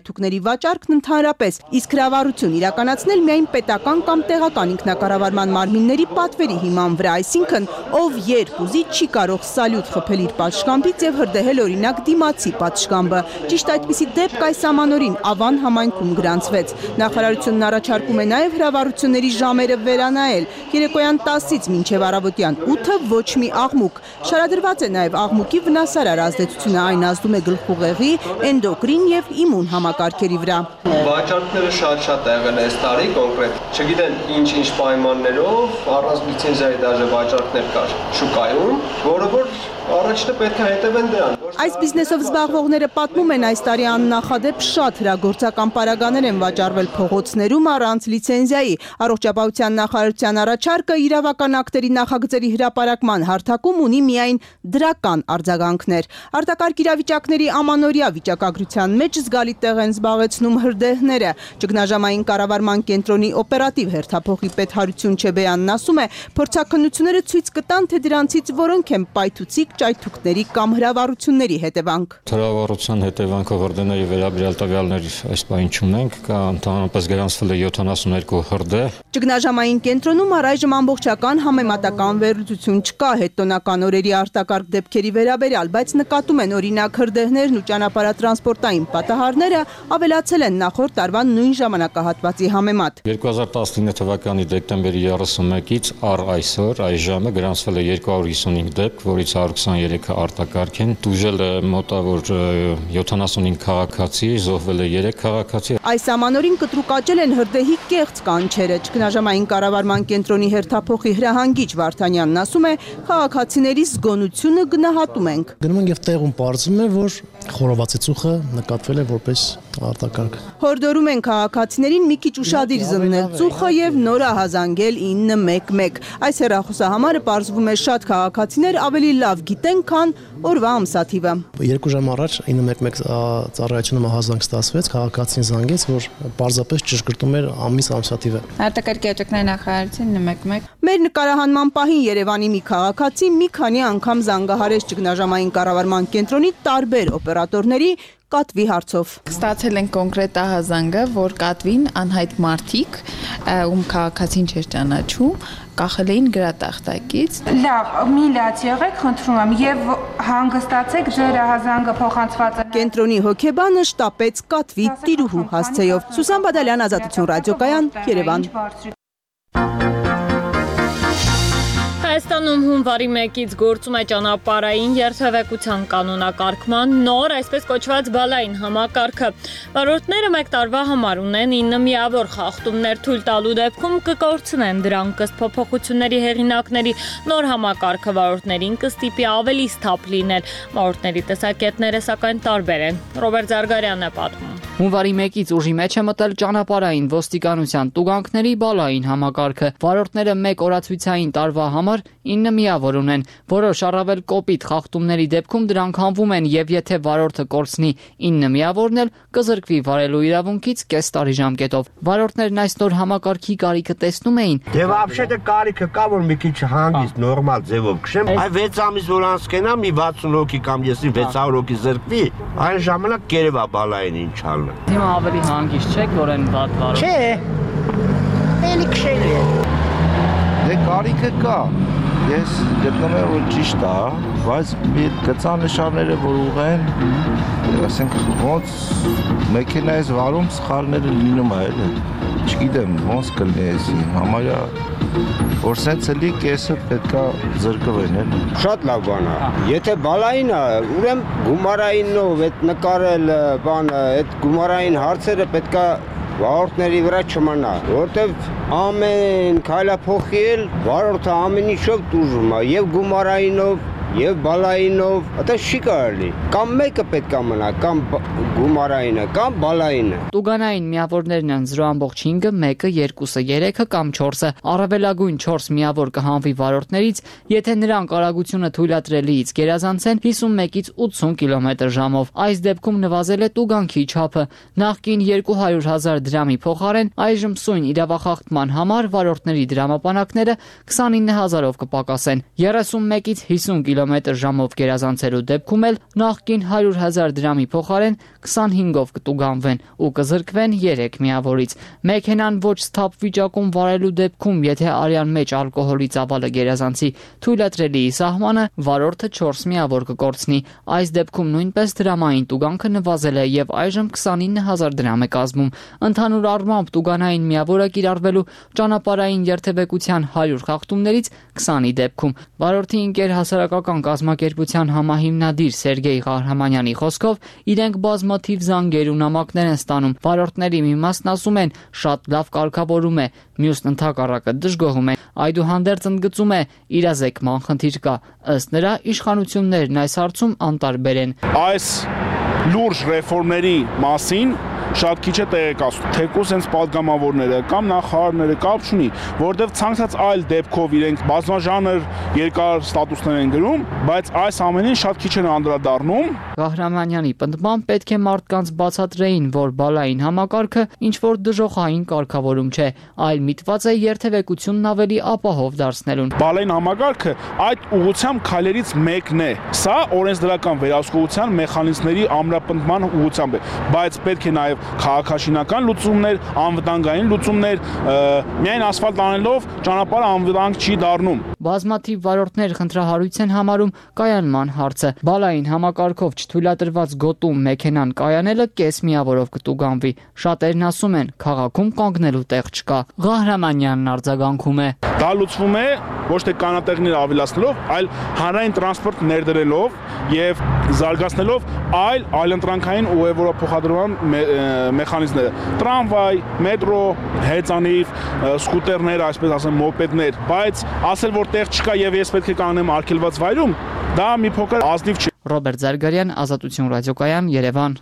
ճայթուկների վաճառքն ընդհանրապես, իսկ հրավառություն իրականացնել միայն պետական կամ տեղական ինքնակառավարման մարմինների պատվերի հիման վրա, այսինքն ով երբ ուզի չի կարող սալյուտ խփել իր պատշգամբից եւ հրդեհել օրինակ դիմացի պատշգամբը։ Ճիշտ այդպիսի դեպք այս ամանորին Ավան համայնքում գրանցվեց։ Նախարարությունն առաջարկում է նաեւ հրավառությունների ժամերը վերանայել։ Երեկոյան տասից մինչև առավոտյան ութը ոչ մի աղմուկ։ Շարադրված է նաև աղմուկի վնասարար ազդեցությունը, այն ազդում է գլխուղեղի, էնդոկրին եւ իմուն համակարգերի վրա։ Վաճառքները շատ-շատ եղել է այս տարի կոնկրետ։ Չգիտեն ինչ-ինչ պայմաններով, առանց լիցենզիայի դաժե վաճառքներ կար շուկայում, որը որ առաջինը պետք է հետևեն դրան։ Այս բիզնեսով զբաղվողները պատմում են, այս տարի աննախադեպ շատ հրագործական պարագաներ են վաճառվել փողոցներում առանց լիցենզիայի։ Առողջապահության նախարարության առաջարկը իրավական ակտերի նախագծերի հրապարակման հարթակում ունի միայն դրական արձագանքներ։ Արտակարգ իրավիճակների ամանորյա վիճակագրության մեջ զգալի տեղ են զբաղեցնում հրդեհները։ Ճգնաժամային կառավարման կենտրոնի օպերատիվ հերթափոխի պետ Հարություն Չեբեյանն ասում է, փորձաքննությունները ցույց կտան, թե դրանցից որոնք են պայթուցիկ ճայթուկների կամ հրավառությունների հետևանք։ Հրավառության հետևանքով հրդեհների վերաբերյալ տվյալներ այս պահին չունենք, կա ընդհանրապես գրանցվել է յոթանասունհինգ հրդեհ։ Ճգնաժամային կենտրոնում առայժմ ամբողջական համեմատական վերլուծություն չկա հետոնական օրերի արտակարգ դեպքերի վերաբերյալ, բայց նկատում են օրինակ հրդեհներն ու ճանապարհատրանսպորտային պատահարները ավելացել են նախորդ տարվա նույն ժամանակահատվածի համեմատ։ երկու հազար տասնինը թվականի դեկտեմբերի երեսունմեկից առ այսօր այս ժամը գրանցվել է երկու հարյուր հիսունհինգ դեպք, որից հարյուր քսաներեքը արտակարգ են, տուժել է մոտավոր յոթանասունհինգ քաղաքացի, զոհվել է երեք քաղաքացի։ Այս ամանորին կտրուկ աճել են հրդեհի կեղծ կանչերը։ Ճգնաժամային կառավարման կենտրոնի հերթափոխի հրահանգիչ Վարդանյանն ասում է, քաղաքացիների զգոնությունը գնահատում ենք։ Գնում ենք եւ տեղում պարզվում է, որ խորովածի ծուխը նկատվել է որպես արտակարգ։ Հորդորում են քաղաքացիներին մի քիչ ուշադիր զննել ծուխը եւ նորահազանգել ինը մեկ մեկ։ Այս հեռախոսահամարը պարզվում է շատ քաղաքացիներ ավելի լավ գիտեն, քան օրվա ամսաթիվը։ Երկու ժամ առաջ ինը մեկ մեկ ծառայությունը հազանգ ստացվեց, քաղաքացին զանգեց, որ պարզապես ճշգրտում էր ամիս ամսաթիվը։ Արտակարգ իրավիճակների նախարարության ինը մեկ մեկ։ Մեր նկարահանման պահին Երևանի մի քաղաքացի մի քանի անգամ զանգահարեց ճգնաժամային կառավարման կենտրոնի տարբեր օպերատորների կատվի հարցով։ Ստացել են կոնկրետ ահազանգը, որ կատվին անհայտ մարդիկ, ում քաղաքացին չէր ճանաչում, կախել էին գրատախտակից։ Լավ, մի լաց եղեք, խնդրում եմ, եւ հանգստացեք, ձեր ահազանգը փոխանցված է։ Կենտրոնի հոգեբանը շտապեց կատվի տիրուհու հասցեով։ Սուսան Բադալյան, Ազատություն ռադիոկայան, Երևան։ Հայաստանում հունվարի մեկից գործում է ճանապարհային երթևեկության կանոնակարգման նոր, այսպես կոչված բալային համակարգը։ Վարորդները մեկ տարվա համար ունեն ինը միավոր խախտումներ թույլ տալու դեպքում կկորցնեն դրանք ըստ փոփոխությունների հեղինակների նոր համակարգը վարորդներին կստիպի ավելի սթափ լինել։ Վարորդների տեսակետները սակայն տարբեր են։ Ռոբերտ Զարգարյանն է պատմում։ Հունվարի մեկից ուժի մեջ է մտել ճանապարհային ոստիկանության տուգանքների բալային համակարգը։ Վարորդները մեկ օրացույցային տարվա համար ինը միավոր ունեն, որոշ առավել կոպիտ խախտումների դեպքում դրանք հանվում են եւ եթե վարորդը կորցնի ինը միավորն էլ կզրկվի վարելու իրավունքից կես տարի ժամկետով։ Վարորդներն այս նոր համակարգի կարիքը տեսնում էին։ Դե вообще-то կարիքը կա, որ մի քիչ հանգիստ նորմալ ձևով քշեմ։ Այ վեց ամիս որ անցկենա մի վաթսուն հոգի կամ եսի վեց հարյուր հոգի զրկվի, այն ժամանակ կերևա բալային ինչ ալնը։ Հիմա ավելի հանգիստ չեք, որ են վատ վարում։ Չէ։ Էլի քշել է։ Դե կարիքը կա։ Ես գտնում եմ, որ ճիշտ է, բայց մի գծանշանները որ ուղղեն, ասենք ոնց մեքենայից վարում սխալները լինում է, էլի։ Չգիտեմ, ոնց կլինի էսի, համարյա որ սենց էլի կեսը պետքա զրկվեն, էլի։ Շատ լավ բան է։ Եթե բալային է, ուրեմն գումարայինով այդ նկարել բանը, այդ գումարային հարցերը պետքա վարորդների վրա չմնա, որտեվ ամեն քայլափոխել վարորդը ամեն ինչով տուժում է, եւ գումարայինով, եւ բալայինով, դա չի կարելի։ Կամ մեկը պետք է մնա, կամ գումարայինը, կամ բալայինը։ Տուգանային միավորներն են զրո ամբողջ հինգը, մեկը, երկուսը, երեքը կամ չորսը։ Առավելագույն չորս միավոր կհանվի վարորդներից, եթե նրանք արագությունը թույլատրելիից գերազանցեն հիսունմեկից ութսուն կիլոմետր ժամով։ Այս դեպքում նվազել է տուգանքի չափը։ Նախկին երկու հարյուր հազար դրամի փոխարեն այժմ սույն իրավախախտման համար վարորդների դրամապանակները քսանինը հազարով կպակասեն։ երեսունմեկից հիսուն կիլոմետր ժամով գերազանցելու դեպքում էլ նախկին հարյուր հազար դրամի փոխարեն քսանհինգով կտուգանվեն ու կզրկվեն երեք միավորից։ Մեքենան ոչ սթափ վիճակում վարելու դեպքում, եթե արյան մեջ ալկոհոլի ծավալը գերազանցի թույլատրելի սահմանը, վարորդը չորս միավոր կկորցնի։ Այս դեպքում նույնպես դրամային տուգանքը նվազել է եւ այժմ քսանինը հազար դրամ է կազմում։ Ընդհանուր առմամբ տուգանային միավորը կիրառվելու ճանապարհային երթևեկության հարյուր խախտումներից քսանի դեպքում։ Վարորդի ընկեր հասարակական կազմակերպության համահիմնադիր Սերգեյ Ղահրամանյանի խոսքով իրենք բազմաթիվ զանգեր ու նամակներ են ստանում։ Վարորդների մի մասն ասում են շատ լավ կարգավորում է, մյուսն ընդհակառակը դժգոհում է։ Այդուհանդերձ ընդգծում է իրազեկման խնդիր կա։ Ըստ նրա իշխանություններն այս հարցում անտարբեր են։ Այս լուրջ ռեֆորմների մասին շատ քիչ է տեղեկացում, թեկուզ հենց պատգամավորները կամ նախարարները կապ չունի, որովհետև ցանկացած այլ դեպքով իրենք բազմաժանր երկար ստատուսներ են գրում, բայց այս ամենին շատ քիչ են անդրադառնում։ Ղահրամանյանի պնդմամբ պետք է մարդկանց բացատրեին, որ բալային համակարգը ինչ որ դժոխային կարգավորում չէ, այլ միտված է երթևեկությունն ավելի ապահով դարձնելուն։ Բալային համակարգը այդ ուղղությամբ քայլերից մեկն է։ Սա օրենսդրական վերահսկողության մեխանիզմների ամրապնդման ուղղությամբ է, բայց պետք է նաև քաղաքաշինական լուծումներ, անվտանգային լուծումներ, միայն ասֆալտ անելով ճանապարհը անվտանգ չի դառնում։ Բազմաթիվ վարորդներ խնդրահարույց են համարում կայանման հարցը։ Բալային համակարգով չթույլատրված գոտում մեքենան կայանելը կես միավորով կտուգանվի։ Շատերն ասում են, քաղաքում կանգնելու տեղ չկա։ Ղահրամանյանն արձագանքում է։ Դա լուծվում է ոչ թե կանատեղիներ ավելացնելով, այլ հանրային տրանսպորտ ներդրելով եւ զարգացնելով այլ այլընտրանքային ուղևորափոխադրման մեխանիզմները։ Տրամվայ, մետրո, հեծանիվ, սկուտերներ, այսպես ասեմ, մոպեդներ, բայց ասել որ տեղ չկա եւ ես պետք է կանգնեմ արգելված վայրում, դա մի փոքր ազնիվ չէ։ Ռոբերտ Զարգարյան, Ազատություն ռադիոկայան, Երևան։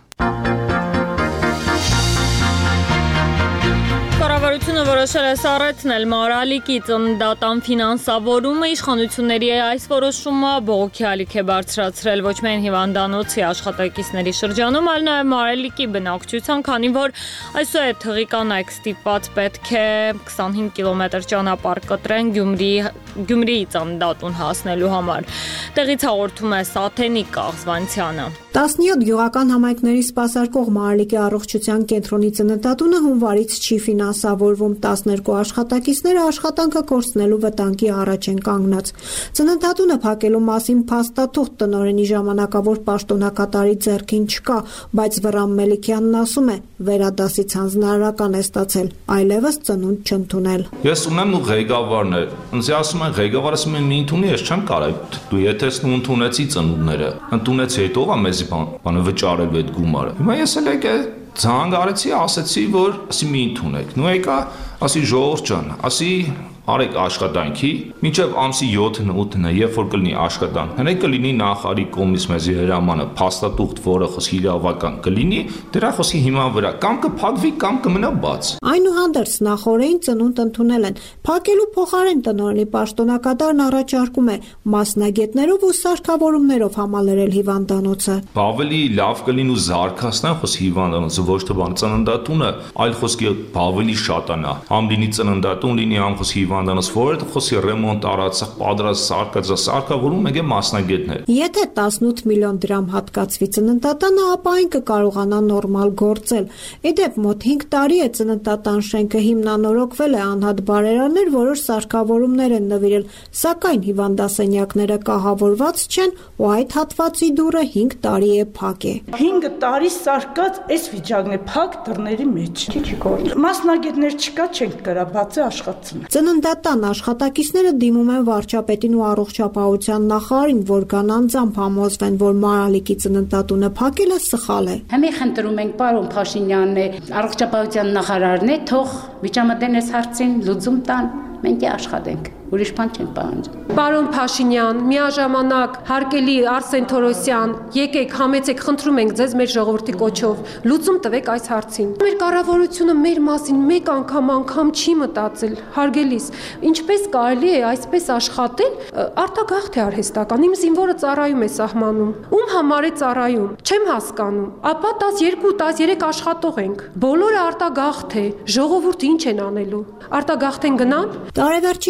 Կառավարությունը որոշել է սառեցնել Մարալիկի ծննդատան ֆինանսավորումը, իշխանությունների այս որոշումը բողոքի ալիք է բարձրացրել ոչ միայն հիվանդանոցի աշխատակիցների շրջանում, այլ նաև Մարալիկի բնակչության, քանի որ այսօր թղի կանայք ստիպված պետք է քսանհինգ կիլոմետր ճանապարհ կտրեն Գյումրի Գյումրիի ծննդատուն հասնելու համար։ Տեղից հաղորդում է Սաթենիկ Կաղզվանցյանը։ տասնյոթ գյուղական համայնքների սպասարկող Մարալիկի առողջության կենտրոնի ծննդատունը հունվարից չի ֆինանսավորվում, տասներկու աշխատակիցները աշխատանքը կորցնելու վտանգի առաջ են կանգնած։ Ծննդատունը փակելու մասին փաստաթուղթ տնօրենի ժամանակավոր պաշտոնակատարի ձեռքին չկա, բայց Վռամ Մելիքյանն ասում է, վերադասից հանձնարարական է ստացել, այլևս ծնունդ չընդունել։ Ես ունեմ ու ղեկավարն է, ինձ ասում են ղեկավարը ասում են մի ընդունի, ես չեմ կարող, դու եթե դու ընդունեցի ծնունդները, ընդունեցի հետո ո՞վ է մեզի բանը վճարելու այդ գումարը։ Հիմա ես էլ եկա ցանկ արեցի, ասեցի, որ ասի մի ընդունեք։ Նու եկա, ասի ժողովուրդ ջան, ասի արեք աշխատանքի, մինչև ամսի յոթն ութն, երբ որ կլինի աշխատանք, հենց կլինի նախարարի կողմից մեզի հրամանը, փաստաթուղթ, որը խոսքի իրավական կլինի, դրա խոսքի հիման վրա կամ կփակվի կամ կմնա բաց։ Այնուհանդերձ նախորդին ծնունդ ընդունել են։ Փակելու փոխարեն տնօրենի պաշտոնակատարն առաջարկում է մասնագետներով ու սարքավորումներով համալրել հիվանդանոցը։ Ավելի լավ կլինի ու զարգացնեն խոսքի հիվանդանոցը, ոչ թե բան ծննդատունը, այլ խոսքի ավելի շատանա։ Համ լինի ծննդատուն, լինի համ խոսքի հիվանդանոց, որը խոսի ռեմոնտ արածախ, պատրաստ սարկածա, սարքավորում եք մասնագետներ։ Եթե տասնութ միլիոն դրամ հատկացվի ծննդատանը, ապա այն կկարողանա նորմալ գործել։ Իդեպ մոտ հինգ տարի է ծննդատան շենքը հիմնանորոգվել է, անհատ բարերարներ որոշ սարքավորումներ են նվիրել, սակայն հիվանդասենյակները կահավորված չեն ու այդ հատվածի դուռը հինգ տարի է փակ է։ հինգ տարի սարկած այս վիճակն է փակ դռների մեջ։ Չի գործ։ Մասնագետներ չկա, չենք կարա բացի աշխատել։ Ծննդատան աշխատակիցները դիմում են վարչապետին ու առողջապահության նախարարին, որքան անձամբ համոզվեն, որ Մարալիկի ծննդատունը փակելը սխալ է։ Հիմա խնդրում ենք պարոն Փաշինյանն է, առողջապահության նախարարն է, թող միջամտեն այս հարցին լուծում տան, մենք աշխատենք։ Ուրիշ բան չեն պահանջում։ Պարոն Փաշինյան, միաժամանակ հարգելի Արսեն Թորոսյան, եկեք համեցեք, խնդրում ենք ձեզ մեր ժողովրդի կոչով, լուծում տվեք այս հարցին։ Մեր կառավարությունը մեր մասին մեկ անգամ անգամ չի մտածել, հարգելիս, ինչպես կարելի է այսպես աշխատել, արտագաղթ է արհեստական, իմ զինվորը ծառայում է սահմանում, ում համար է ծառայում, չեմ հասկանում, ապա տասներկու տասներեք աշխատող ենք, բոլորը արտագաղթ է, ժողովուրդը ինչ են անելու, արտագաղթ են գնան։ Տարեվերջին Գյումրի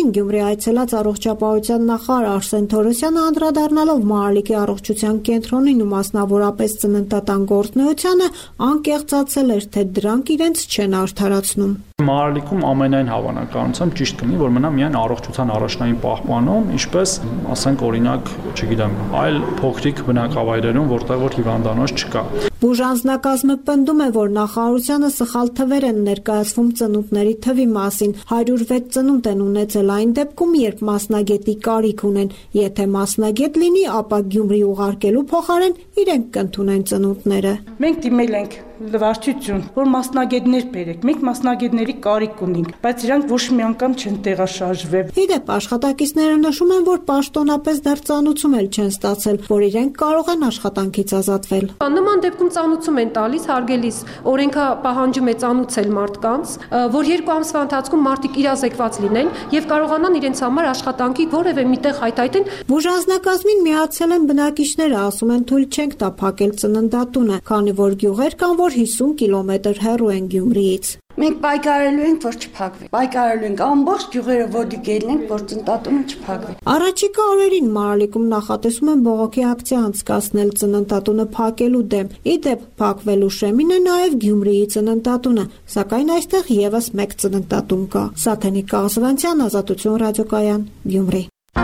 այցելած առողջապահության նախարար Արսեն Թորոսյանը անդրադառնալով Մահալիկի առողջության կենտրոնին ու մասնավորապես ծննդատան գործունեությանը անկեղծացել էր, թե դրանք իրենց չեն արդարացնում։ Մահալիկում ամենայն հավանականությամբ ճիշտ կլինի, որ մնա միայն առողջության առաջնային պահպանում, ինչպես ասենք օրինակ, չգիտեմ, այլ փոքրիկ բնակավայրերում, որտեղ որ հիվանդանոց չկա։ Բուժանձնակազմը պնդում է, որ նախարարությանը սխալ թվեր են ներկայացվում ծնունդների թվի մասին։ հարյուր վեց ծնունդ են ունեցել այն դեպքում, երբ մասնագետի կարիք ունեն։ Եթե մասնագետ լինի, ապա Գյումրի ուղարկելու փոխարեն իրենք կընդունեն ծնունդները։ Մենք դիմել ենք լվարչություն, որ մասնագետներ բերեք։ Մենք մասնագետների կարիք ունենք, բայց իրանք ոչ մի անգամ չեն տեղաշարժվել։ Իդեպ աշխատակիցները նշում են, որ պաշտոնապես դեռ ծանուցում էլ չեն ստացել, որ իրենք կարող են աշխատանքից ազատվել։ Նման դեպքում ծանուցում են տալիս, հարգելիս օրենքը պահանջում է ծանուցել մարդկանց, որ երկու ամսվա ընթացքում մարդիկ իրազեկված լինեն եւ կարողանան իրենց համար աշխատանքի որևէ միտեղ հայտայտեն։ Բուժանձնակազմին միացել են բնակիչները, ասում են թույլ չենք տա փակել ծննդատունը, քանի որ գյուղեր կան, որ հիսուն կիլոմետր հեռու են Գյումրիից։ Մենք պայքարելու ենք, որ չփակվի։ Պայքարելու ենք ամբողջ գյուղերը, որ դիգելն ենք, որ ծննդատունը չփակվի։ Առաջիկա օրերին Մահալիկում նախատեսում են բողոքի ակցիա անցկացնել ծննդատունը փակելու դեմ։ Իդեպ փակվելու շեմին է նաև Գյումրիի ծննդատունը, սակայն այստեղ եւս մեկ ծննդատուն կա։ Սաթենիկ Կաղզվանցյան, Ազատություն ռադիոկայան, Գյումրի։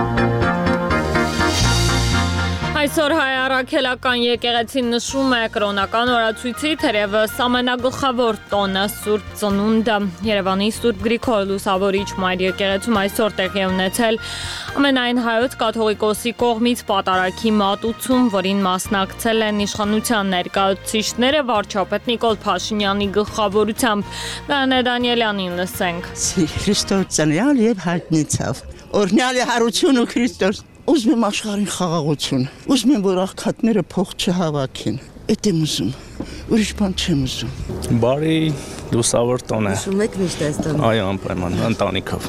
Այսօր հայ առաքելական եկեղեցին նշում է կրոնական օրացույցի թերևս ամենագլխավոր տոնը Սուրբ Ծնունդը։ Երևանի Սուրբ Գրիգոր Լուսավորիչ Մայր եկեղեցում այսօր տեղի է ունեցել ամենայն հայոց կաթողիկոսի կողմից պատարագի մատուցում, որին մասնակցել են իշխանության ներկայացուցիչները վարչապետ Նիկոլ Փաշինյանի գլխավորությամբ։ Գայանե Դանիելյանին լսենք։ Քրիստոս ծնյալ եւ հայտնիցավ։ Օրհնյալ է հարությունը Քրիստոս։ Ուզում եմ աշխարհին խաղաղություն, ուզում եմ, որ աղքատները փող չհավաքեն, էդ եմ ուզում, ուրիշ բան չեմ ուզում։ Բարի լուսավոր տոն է։ Ուզում եք միշտ այս տոնը։ Այո, անպայման, ընտանիքով։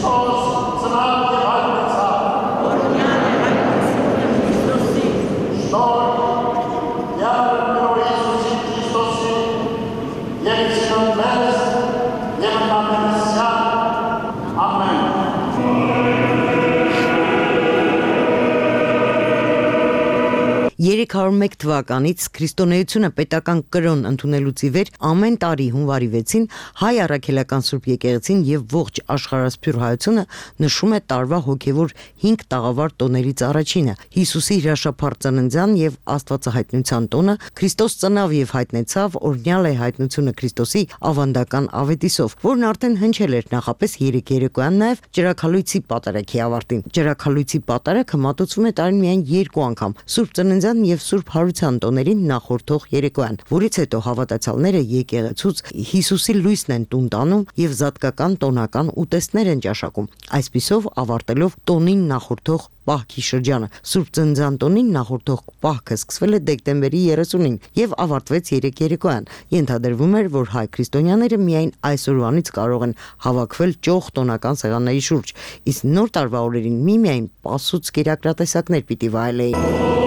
երեք հարյուր մեկ թվականից քրիստոնեությունը պետական կրոն ընդունելուց ի վեր ամեն տարի հունվարի վեցին հայ առաքելական Սուրբ եկեղեցին եւ ողջ աշխարհասփյուր հայությունը նշում է տարվա հոգեվոր հինգ տաղավար տոներից առաջինը՝ Հիսուսի հրաշափառ ծննդյան եւ Աստվածահայտնության տոնը, Քրիստոս ծնավ եւ հայտնեցավ, օրհնյալ է հայտնությունը Քրիստոսի ավանդական ավետիսով, որն արդեն հնչել էր նախապես երեք երեկոյան նաեւ Ջրաքալույցի պատարագի ավարտին։ Ջրաքալույցի պատարագը մատուցվում է տարին միայն երկու անգամ՝ Սուրբ Ծննդյան եւ Սուրբ Հարության տոներին նախորդող երեկոյան, որից հետո հավատացյալները եկեղեցուց Հիսուսի լույսն են տուն տանում եւ զատկական տոնական ուտեստներ են ճաշակում, այսպիսով ավարտելով տոնին նախորդող պահքի շրջանը։ Սուրբ Ծննդյան տոնին նախորդող պահքը սկսվել է դեկտեմբերի երեսունին եւ ավարտվեց երեք երեկոյան։ Ենթադրվում էր, որ հայ քրիստոնյաները միայն այսօրվանից կարող են հավաքվել ճոխ տոնական սեղանների շուրջ, իսկ նոր տարվա օրերին միմիայն պասուց կերակրատեսակներ պիտի վայելեին։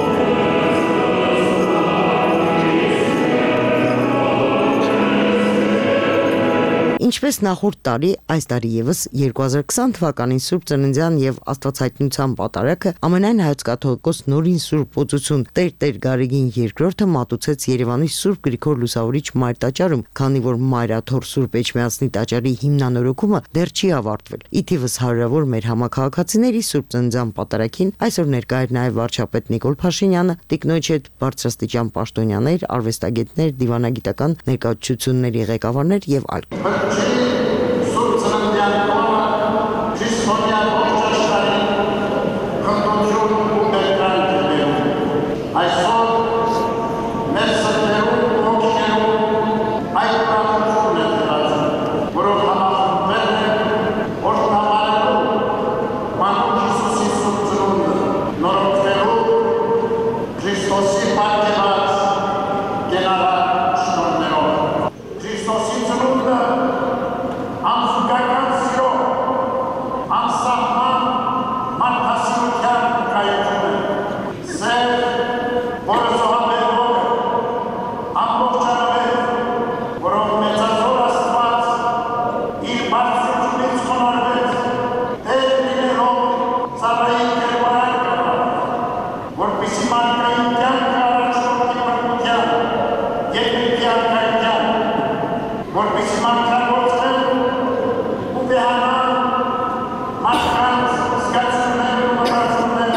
Ինչպես նախորդ տարի, այս տարի եւս երկու հազար քսան թվականին Սուրբ Ծննդյան եւ Աստվածահայտնության պատարագը ամենայն հայոց կաթողիկոս Նորին Սուրբ Օծություն Տեր-Տեր Գարեգին երկրորդը մատուցեց Երևանի Սուրբ Գրիգոր Լուսավորիչ Մայր տաճարում, քանի որ Մայրաթոր Սուրբ Էջմիածնի տաճարի հիմնանորոգումը դեռ չի ավարտվել։ Ի թիվս հարյուրավոր մեր համաքաղաքացիների Սուրբ Ծննդյան պատարագին այսօր ներկա էր նաեւ վարչապետ Նիկոլ Փաշինյանը, տիկնոջ հետ բարձրաստիճան պաշտոնյաներ, արվեստագետներ, դիվանագիտական ներկայացությունների ղեկավարներ եւ այլ։ Սուրբ Ծննդյան տոնը քրիստոնյա ողջ աշխարհին քննություն ու ներկայացում է բերում։ Այսօր մեր սրտերում ողջերում այդ պարտությունն է դրած, որով համախմբվել են օրհնաբարելու Մանուկ Հիսուսի Սուրբ Ծնունդը, նորոգվելու Քրիստոսի պարգևած, 2022 թվականի ծառայի կերպարար կապ, որպեսի մարդկային կյանքը առաջնորդի բռնության, երկրի արկայության, որպեսի մարդագործել ու վեհանալ մարդկանց զգացումներ ու մտածումներ։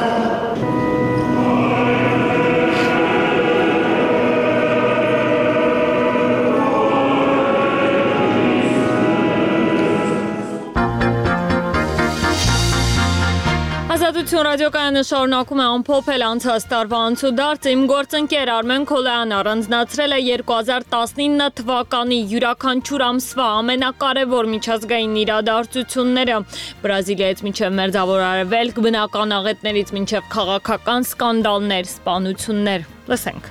Ազատություն ռադիոկայանը շարունակում է ամփոփել անցած տարվա անցուդարձ։ Իմ գործընկեր Արմեն Քոլոյան առանձնացրել է երկու հազար տասնինը թվականի յուրաքանչյուր ամսվա ամենակարևոր միջազգային իրադարձությունները։ Բրազիլիայից մինչև Մերձավոր Արևելք, բնական աղետներից մինչև քաղաքական սկանդալներ, սպանություններ։ Լսենք։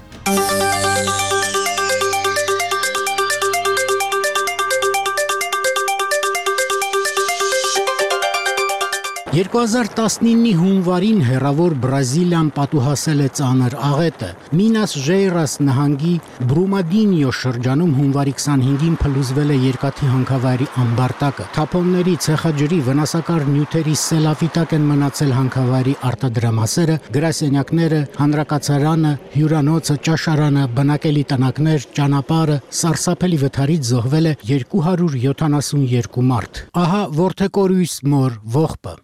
երկու հազար տասնինի հունվարին հեռավոր Բրազիլիան պատուհասել է ծանր աղետը։ Մինաս Ժեյրաս նահանգի Բրումադինյո շրջանում հունվարի քսանհինգին փլուզվել է երկաթի հանքավայրի ամբարտակը։ Թափոնների, ցեխաջրի, վնասակար նյութերի սելավիտակ են մնացել հանքավայրի արտադրամասերը, գրասենյակները, հանրակացարանը, հյուրանոցը, ճաշարանը, բնակելի տնակներ, ճանապարհը, սարսափելի վթարից զոհվել է երկու հարյուր յոթանասունյոթ մարդ։ Ահա Որթեկորույս մոր ողբը։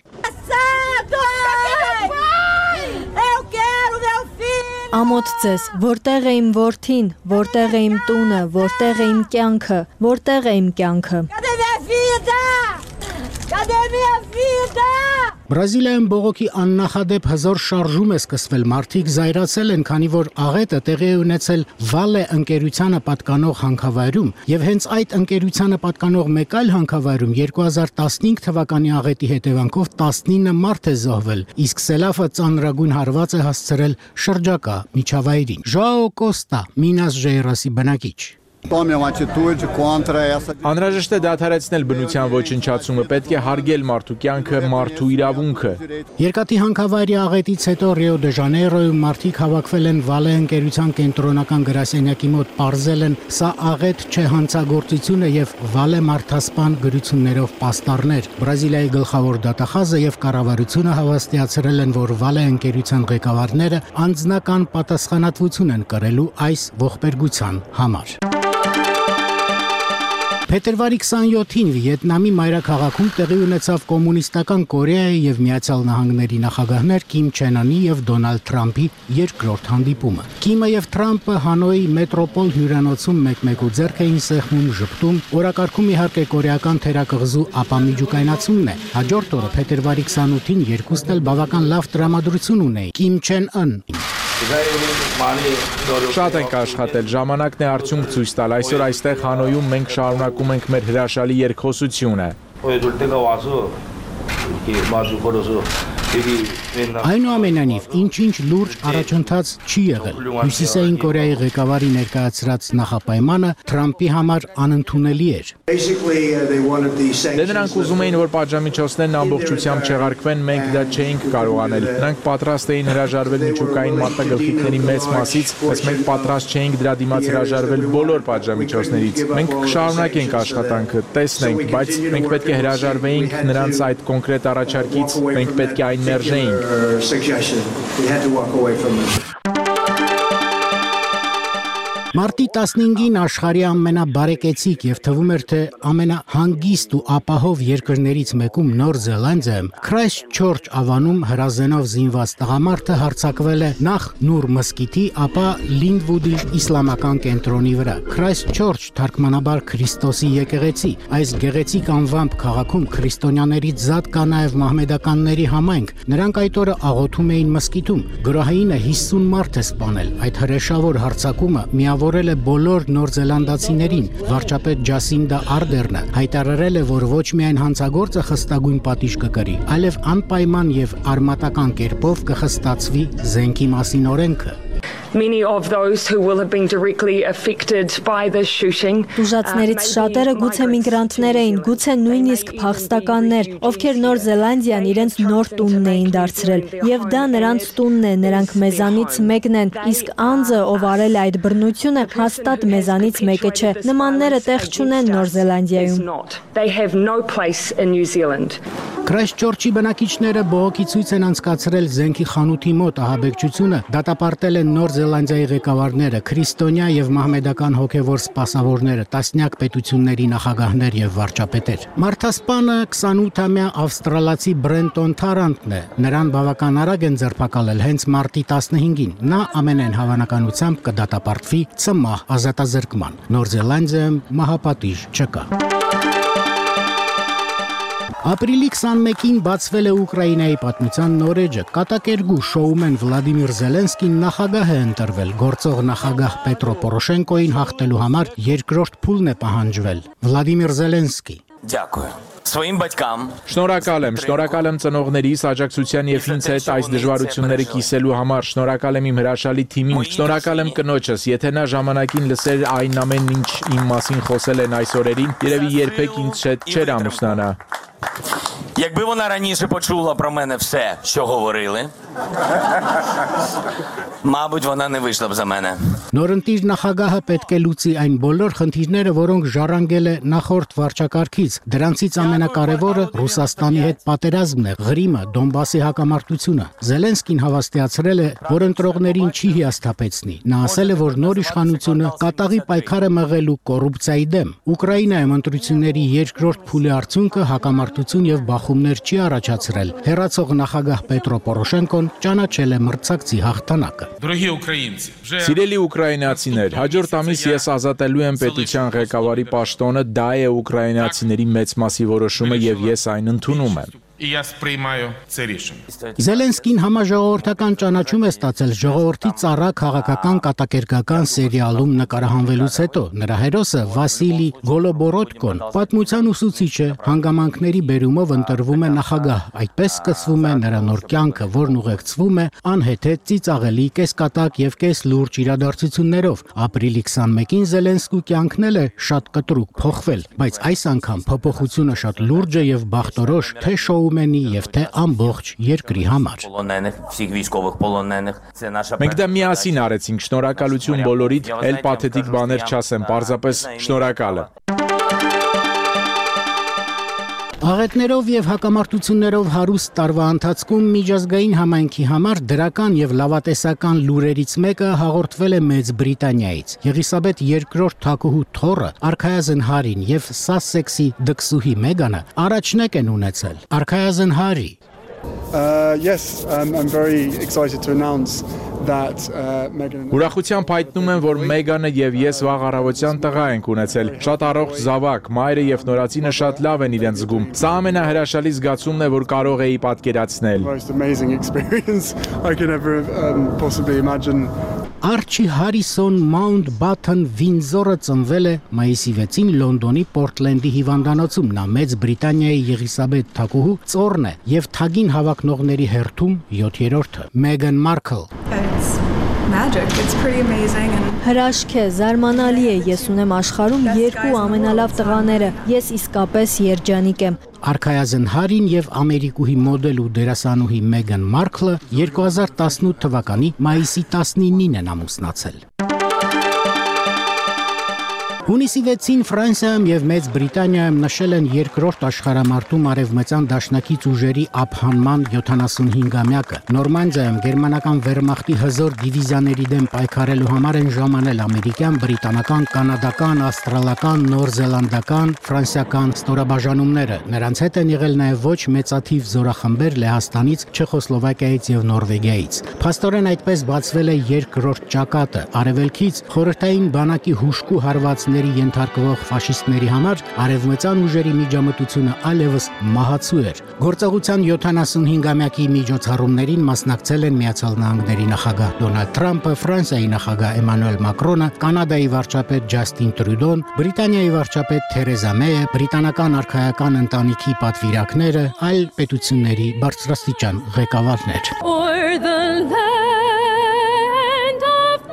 Ամոթ ձեզ, որտեղ է իմ որդին, որտեղ է իմ տունը, որտեղ է իմ կյանքը, որտեղ է իմ կյանքը։ Բրազիլիայում բողոքի աննախադեպ հզոր շարժում է սկսվել, մարդիկ զայրացել են, քանի որ աղետը տեղի է ունեցել Վալե ընկերությանը պատկանող հանքավայրում, եւ հենց այդ ընկերությանը պատկանող մեկ այլ հանքավայրում երկու հազար տասնհինգ թվականի աղետի հետևանքով տասնինը մարդ է զոհվել, իսկ սելավը ծանրագույն հարված է հասցրել շրջակա միջավայրին։ Ժոաո Կոստա, Մինաս Ժեյրասի բնակիչ։ Անհրաժեշտ է դադարեցնել բնության ոչնչացումը, պետք է հարգել մարդու կյանքը, մարդու իրավունքը։ Երկաթի հանքավայրի աղետից հետո Ռիո դե Ժանեյրոյում մարդիկ հավաքվել են Վալե ընկերության կենտրոնական գրասենյակի մոտ, պարզել են սա աղետ չէ հանցագործությունը եւ Վալե մարդասպան գրություններով պաստառներ։ Բրազիլիայի գլխավոր դատախազը եւ կառավարությունը հավաստիացրել են, որ Վալե ընկերության ղեկավարները անձնական պատասխանատվություն են կրելու այս ողբերգության համար։ Փետրվարի քսանյոթին Վիետնամի մայրաքաղաքում տեղի ունեցավ կոմունիստական Կորեայի եւ Միացյալ Նահանգների նախագահներ Կիմ Չեն Ընի եւ Դոնալդ Թրամփի երկրորդ հանդիպումը։ Կիմը եւ Թրամփը Հանոյի մետրոպոլ հյուրանոցում մեկ-մեկու ձեռք էին սեղմում, ժպտում։ Օրակարգում իհարկե կորեական թերակղզու ապամիջուկայնացումն է։ Հաջորդ օրը փետրվարի քսանութին երկուսն էլ բավական լավ տրամադրություն ունեին։ Կիմ Չեն Ըն Շատ ենք աշխատել, ժամանակն է արդյունք ցույց տալ։ Այսօր այստեղ Հանոյում մենք շարունակում ենք մեր հրաշալի երկխոսությունը։ Այնուամենայնիվ, ինչ-ինչ լուրջ առաջընթաց չի եղել։ Հյուսիսային Կորեայի ղեկավարի ներկայացրած նախապայմանը Թրամփի համար անընդունելի էր։ Դե նրանք ուզում էին, որ պատժամիջոցներն ամբողջությամբ չեղարկվեն, մենք դա չէինք կարող անել։ Նրանք պատրաստ էին հրաժարվել միջուկային մարտագլխիկների մեծ մասից, բայց մենք պատրաստ չէինք դրա դիմաց հրաժարվել բոլոր պատժամիջոցներից։ Մենք կշարունակենք աշխատանքը, տեսնենք, բայց մենք պետք է հրաժարվեինք նրանց այդ կոնկրետ առաջարկից, մենք պետք է այն մերժեինք։ Մարտի տասնհինգին աշխարհի ամենաբարեկեցիկ եւ թվում էր թե ամենահանգիստ ու ապահով երկրներից մեկում Նոր Զելանդիայում Քրայսթչորչ ավանում հրազենով զինված տղամարդը հարձակվել է նախ Նուր մզկիթի, ապա Լինդվուդի իսլամական կենտրոնի վրա։ Քրայսթչորչ թարգմանաբար Քրիստոսի եկեղեցի։ Այս գեղեցիկ անվամբ քաղաքում քրիստոնյաներից զատ կա նաեւ մահմեդականների համայնք։ Նրանք այդ օրը աղոթում էին մզկիթում։ Գրոհայինը հիսուն մարդ է սպանել։ Այդ հրեշավոր հարձակումը միավորել է բոլոր նորզելանդացիներին։ Վարչապետ Ջասինդա Արդերնը հայտարարել է, որ ոչ միայն հանցագործը խստագույն պատիժ կկրի, այլև անպայման եւ արմատական կերպով կխստացվի զենքի մասին օրենքը։ many of those who will have been directly affected by this shooting. Տուժածներից շատերը գուցե միգրանտներ էին, գուցե նույնիսկ փախստականներ, ովքեր Նոր Զելանդիան իրենց նոր տունն էին դարձրել, եւ դա նրանց տունն է, նրանք մեզանից մեկն են, իսկ անձը, ով արել է այդ բռնությունը, հաստատ մեզանից մեկը չէ։ Նմանները տեղ չունեն Նոր Զելանդիայում։ They have no place in New Zealand. Քրայսթչորչի բնակիչները բողոքի ցույց են անցկացրել զենքի խանութի մոտ ահաբեկչությունը, դատապարտել են Նոր Զելանդիայի ղեկավարները, քրիստոնյա եւ մահմեդական հոգեվոր սպասավորները, տասնյակ պետությունների նախագահներ եւ վարչապետեր։ Մարտհասպանը քսանութամյա ավստրալացի Բրենտոն Թարանտն է։ Նրան բավական արագ են ձերբակալել հենց մարտի տասնհինգին։ Նա ամենայն հավանականությամբ կդատապարտվի ցմահ ազատազրկման։ Նոր Զելանդիայում մահապատիժ չկա։ Ապրիլի քսանմեկին բացվել է Ուկրաինայի պատմության նորեջը։ Կատակերգու շոումեն Վլադիմիր Զելենսկին նախագահ է ընտրվել։ Գործող նախագահ Պետրո Պորոշենկոին հաղթելու համար երկրորդ փուլն է պահանջվել։ Վլադիմիր Զելենսկի. Дякую. Своим батькам. Շնորհակալ եմ, շնորհակալ եմ ծնողներիս, աջակցության եւ ինձ հետ այս դժվարությունները կիսելու համար, շնորհակալ եմ իմ հրաշալի թիմին, շնորհակալ եմ կնոջս, եթե նա ժամանակին լսեր այն ամենն ինչ իմ մասին խոսել են այս օրերին, երևի երբեք ինձ հետ չէր ամուսնանա։ Якби вона раніше почула про мене все, що говорили, мабуть, вона не вийшла б за мене. Նորընտիր նախագահը պետք է լուծի այն բոլոր խնդիրները, որոնք ժառանգել է նախորդ վարչակարգից։ Դրանցից ամենակարևորը Ռուսաստանի հետ պատերազմն է, Ղրիմը, Դոնբասի հակամարտությունը։ Զելենսկին հավաստիացրել է, որ ընտրողներին չի հիասթափեցնի։ Նա ասել է, որ նոր իշխանությունը կատաղի պայքար է մղելու կոռուպցիայի դեմ։ Ուկրաինայում ընտրությունների երկրորդ փուլի արդյունքը հակամարտություն եւ բախումներ չի առաջացրել։ Հերացող նախագահ Պետրո Պորոշենկոն ճանաչել է մրցակցի հաղթանակը։ Սիրելի ուկրաինացիներ, հաջորդ ամիս ես ազատելու եմ պետության ղեկավարի պաշտոնը, դա է ուկրաինացիների մեծ մասի որոշումը եւ ես այն ընդունում եմ։ Զելենսկին համաժողովրդական ճանաչում է ստացել ժողովրդի ծառա քաղաքական կատակերգական սերիալում նկարահանվելուց հետո։ Նրա հերոսը Վասիլի Գոլոբորոդկոն պատմության ուսուցիչ է, հանգամանքների բերումով ընտրվում է նախագահ։ Այդպես սկսվում է նրա նոր կյանքը, որն ուղեկցվում է անհեթեթ ծիծաղելի կեսկատակ եւ կես լուրջ իրադարձություններով։ Ապրիլի քսանմեկին Զելենսկու կյանքն էլ է շատ կտրուկ փոխվել, բայց այս անգամ փոփոխությունը շատ լուրջ է եւ բախտորոշ, թե շոու եւ թե ամբողջ երկրի համար։ Մենք դա միասին արեցինք, շնորհակալություն բոլորիդ, էլ պաթետիկ բաներ չասեմ, պարզապես շնորհակալ եմ։ Աղետներով եւ հակամարտություններով հարուստ տարվա ընթացքում միջազգային համայնքի համար դրական եւ լավատեսական լուրերից մեկը հաղորդվել է Մեծ Բրիտանիայից։ Եղիսաբեթ երկրորդ թագուհու թոռը Արքայազն Հարին եւ Սասեքսի դքսուհի Մեգանը առաջնեկ են ունեցել։ Արքայազն Հարի. Uh, yes, um, I'm very excited to announce that Meghan Ուրախությամբ հայտնում եմ, որ Մեգանը եւ ես վաղ առավոտյան տղա ենք ունեցել։ Շատ առողջ զավակ, մայրը եւ նորածինը շատ լավ են իրենց զգում։ Սա ամենահրաշալի զգացումն է, որ կարող էի պատկերացնել։ Most amazing experience I could ever um, possibly imagine. Արչի Հարիսոն Մաունտբաթն Վինձորը ծնվել է մայիսի վեցին Լոնդոնի Պորտլենդի հիվանդանոցում։ Նա Մեծ Բրիտանիայի Եղիսաբեթ թագուհու ծոռն է եւ թագին հավակնողների հերթում յոթերորդը։ Մեգան Մարքլ. Magic. It's pretty amazing and Հրաշք է, զարմանալի է, ես ունեմ աշխարհում երկու ամենալավ տղաները, ես իսկապես երջանիկ եմ։ Արքայազն Հարին եւ ամերիկուհի մոդել ու դերասանուհի Մեգան Մարքլը երկու հազար տասնութ թվականի մայիսի տասնինին են ամուսնացել։ Հունիսի վեցին Ֆրանսիայում եւ Մեծ Բրիտանիայում նշել են երկրորդ աշխարհամարտում արևմտյան դաշնակից ուժերի ափհանման յոթանասունհինգամյակը։ Նորմանդիայում գերմանական վերմախտի հզոր դիվիզիաների դեմ պայքարելու համար են ժամանել ամերիկյան, բրիտանական, կանադական, ավստրալական, նորզելանդական, ֆրանսիական ստորաբաժանումները։ Նրանց հետ են եղել նաեւ ոչ մեծաթիվ զորախմբեր Լեհաստանից, Չեխոսլովակիայից եւ Նորվեգիայից։ Փաստորեն այդպես բացվել է երկրորդ ճակատը։ Արևելքից խորհրդային բանակի հուշկու հարված ենթարկվող ֆաշիստների համար արևմտյան ուժերի միջամտությունը այլևս մահացու էր։ Գործողության յոթանասունհինգամյակի միջոցառումներին մասնակցել են Միացյալ Նահանգների նախագահ Դոնալդ Թրամփը, Ֆրանսիայի նախագահ Էմանուել Մակրոնը, Կանադայի վարչապետ Ջաստին Տրյուդոն, Բրիտանիայի վարչապետ Թերեզա Մեյը, բրիտանական արքայական ընտանիքի պատվիրակները, այլ պետությունների բարձրաստիճան ղեկավարներ։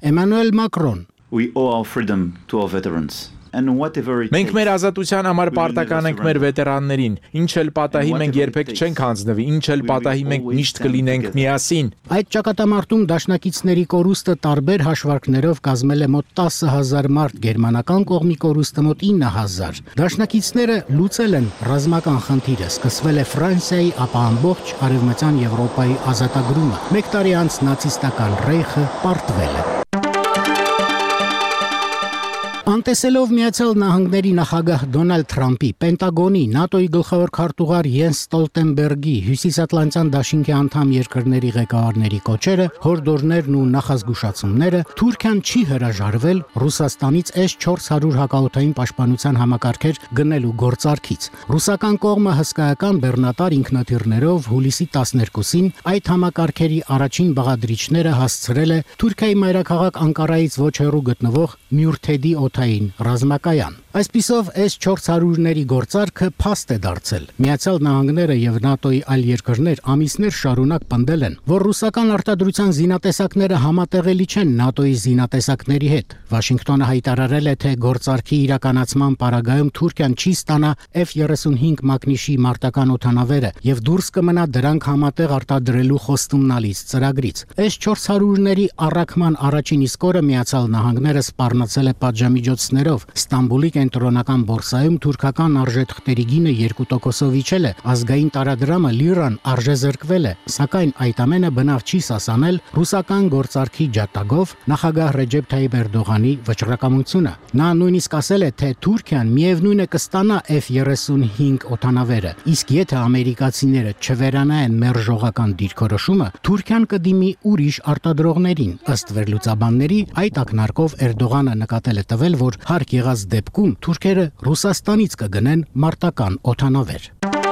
Էմանուել Մակրոն. We owe our freedom to our veterans. Մենք մեր ազատության համար պարտական ենք մեր վետերաններին։ Ինչ էլ պատահի մենք երբեք չենք հանձնվի, ինչ էլ պատահի մենք միշտ կլինենք միասին։ Այդ ճակատամարտում դաշնակիցների կորուստը տարբեր հաշվարկներով կազմել է մոտ տասը հազար մարդ, գերմանական կողմի կորուստը մոտ ինը հազար։ Դաշնակիցները լուծել են ռազմական խնդիրը, սկսվել է Ֆրանսիայի, ապա ամբողջ Արևմտյան Եվրոպայի ազատագրումը։ Մեկ տարի անց նացիստական ռեյխը պարտվել է։ Անտեսելով Միացյալ Նահանգների նախագահ Դոնալդ Թրամփի, Պենտագոնի, ՆԱՏՕ-ի գլխավոր քարտուղար Յենս Ստոլտենբերգի, Հյուսիսատլանտյան դաշինքի անդամ երկրների ղեկավարների կոչերը, հորդորներն ու նախազգուշացումները, Թուրքիան չի հրաժարվել Ռուսաստանից էս չորս հարյուր հակաօդային պաշտպանության համակարգեր գնելու գործարքից։ Ռուսական կողմը հսկայական բեռնատար ինքնաթիռներով հուլիսի տասներկուսին այդ համակարգերի առաջին բաղադրիչները հասցրել է Թուրքիայի մայրաքաղաք Անկարայից ոչ հեռու գտնվող Մյուրթեդի օդային ռազմակայան։ Այսպիսով էս չորս հարյուրների գործարքը փաստ է դարձել։ Միացյալ Նահանգները եւ ՆԱՏՕ-ի այլ երկրներ ամիսներ շարունակ պնդել են, որ ռուսական արտադրության զինատեսակները համատեղելի չեն ՆԱՏՕ-ի զինատեսակների հետ։ Վաշինգտոնը հայտարարել է, թե գործարքի իրականացման պարագայում Թուրքիան չի ստանա F thirty-five մակնիշի մարտական օդանավերը եւ դուրս կմնա դրանք համատեղ արտադրելու խոստումնալից ծրագրից։ Էս չորս հարյուրների առաքման առաջին իսկ օրը Միացյալ Նահանգները սպառնացել է պատժամիջոցներով։ Ստամբուլի կենտրոնական բորսայում թուրքական արժեթղթերի գինը երկու տոկոսով իջել է, ազգային տարադրամը լիրան արժեզրկվել է, սակայն այդ ամենը բնավ չի սասանել ռուսական գործարքի ջատագով նախագահ Ռեջեփ Թայիպ Էրդողանի վճռակամությունը։ Նա նույնիսկ ասել է, թե Թուրքիան միևնույն է կստանա F thirty-five օդանավերը, իսկ եթե ամերիկացիները չվերանային մերժողական դիրքորոշումը, Թուրքիան կդիմի ուրիշ արտադրողներին։ Ըստ վերլուծաբանների, այդ ակնարկով Էրդողանը նկատել է տվել, որ հարկ եղած դեպքում թուրքերը Ռուսաստանից կգնեն մարտական օդանավեր։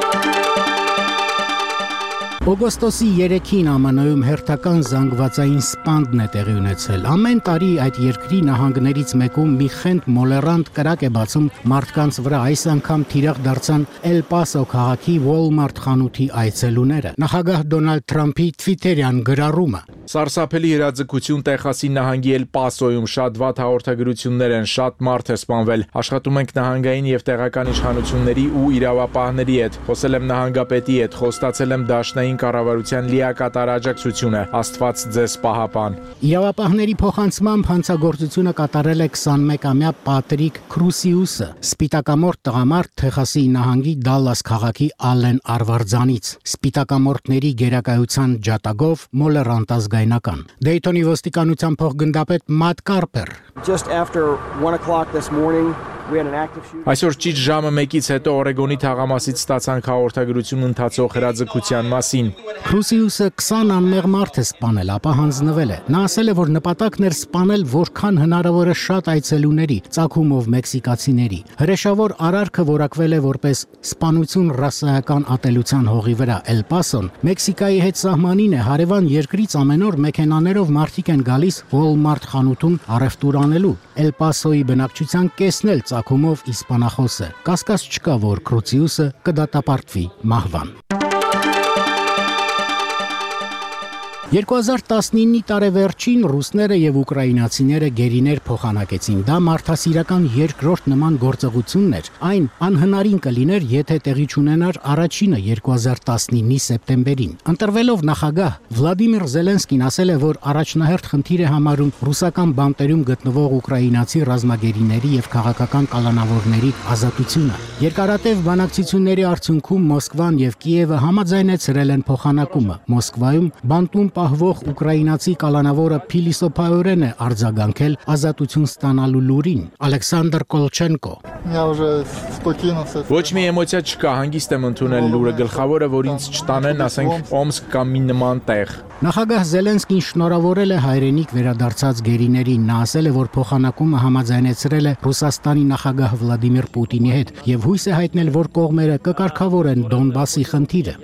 Օգոստոսի երեքին Ամն Օ-ում հերթական զանգվածային սպանդն է տեղի ունեցել։ Ամեն տարի այդ երկրի նահանգներից մեկում մի խենթ մոլերանտ կրակ է բացում մարդկանց վրա, այս անգամ թիրախ դարձան Էլ Պասո քաղաքի Walmart խանութի այցելուները։ Նախագահ Դոնալդ Թրամփի Twitter-յան գրառումը. Սարսափելի իրազեկություն Տեխասի նահանգի Էլ Պասոյում շատ վատ հաղորդագրություններ են, շատ մարդ է սպանվել։ Աշխատում ենք նահանգային եւ տեղական իշխանությունների ու իրավապահների հետ։ Խոսել եմ նահանգապետի հետ, խոստացել եմ դաշնային կառավարության լիակատար աջակցությունը։ Աստված ձեզ պահապան։ Իրավապահների փոխանցմամբ հանցագործությունը կատարել է twenty-one-ամյա Պատրիկ Քրուսիուսը, սպիտակամորթ տղամարդ Տեխասի նահանգի Դալլաս քաղաքի Ալեն Արվարձանից։ Սպիտակամորթների գերակայության ջատագով մոլերանտ ազգայնական։ Դեյթոնի ոստիկանության փոխգնդապետ Մատ Կարպեր. Just after one o'clock this morning, we had an active shooting. Այսօր ճիշտ ժամը մեկից հետո Օրեգոնի թաղամասից ստացանք հաղորդագրություն ընթացող հրաձգության մասին։ Քրուսիուսը twenty անմեղ մարդ է սպանել, ապա հանձնվել է։ Նա ասել է, որ նպատակն էր սպանել որքան հնարավոր է շատ այցելուների, ծագումով մեքսիկացիների։ Հրեշավոր արարքը որակվել է որպես սպանություն ռասայական ատելության հողի վրա։ Էլ Պասոն Մեքսիկայի հետ սահմանին է, հարևան երկրից ամեն օր մեքենաներով մարդիկ են գալիս Walmart խանութում առևտուր անելու։ Էլ Պասոյի բնակչության կեսն էլ ծագումով իսպանախոս է։ Կասկած չկա, որ Քրուսիուսը կդատապարտվի մահվան։ two thousand nineteen-ի տարեվերջին ռուսները եւ ուկրաինացիները գերիներ փոխանակեցին։ Դա մարդասիրական երկրորդ նման գործողությունն էր։ Այն անհնարին կլիներ, եթե տեղի չունենար առաջինը two thousand nineteen-ի սեպտեմբերին։ Ընտրվելով նախագահ Վլադիմիր Զելենսկին ասել է, որ առաջնահերթ խնդիր է համարում ռուսական բանտերում գտնվող ուկրաինացի ռազմագերիների եւ քաղաքական կալանավորների ազատությունը։ Երկարատև բանակցությունների արդյունքում Մոսկվան եւ Կիևը համաձայնեցրել են փոխանակումը։ Մոսկվայում բանտում պահվող ուկրաինացի կալանավորը փիլիսոփայորեն է արձագանքել ազատություն ստանալու լուրին։ Ալեքսանդր Կոլչենկո. Ոչ մի էմոցիա չկա, հանգիստ եմ ընդունել լուրը, գլխավորը, որ ինձ չտանեն, ասենք Օմսկ կամ մի նման տեղ։ Նախագահ Զելենսկին շնորհավորել է հայրենիք վերադարձած գերիներին։ Նա ասել է, որ փոխանակումը համաձայնեցրել է Ռուսաստանի նախագահ Վլադիմիր Պուտինի հետ եւ հույս է հայտնել, որ կողմերը կկարգավորեն Դոնբասի խնդիրը։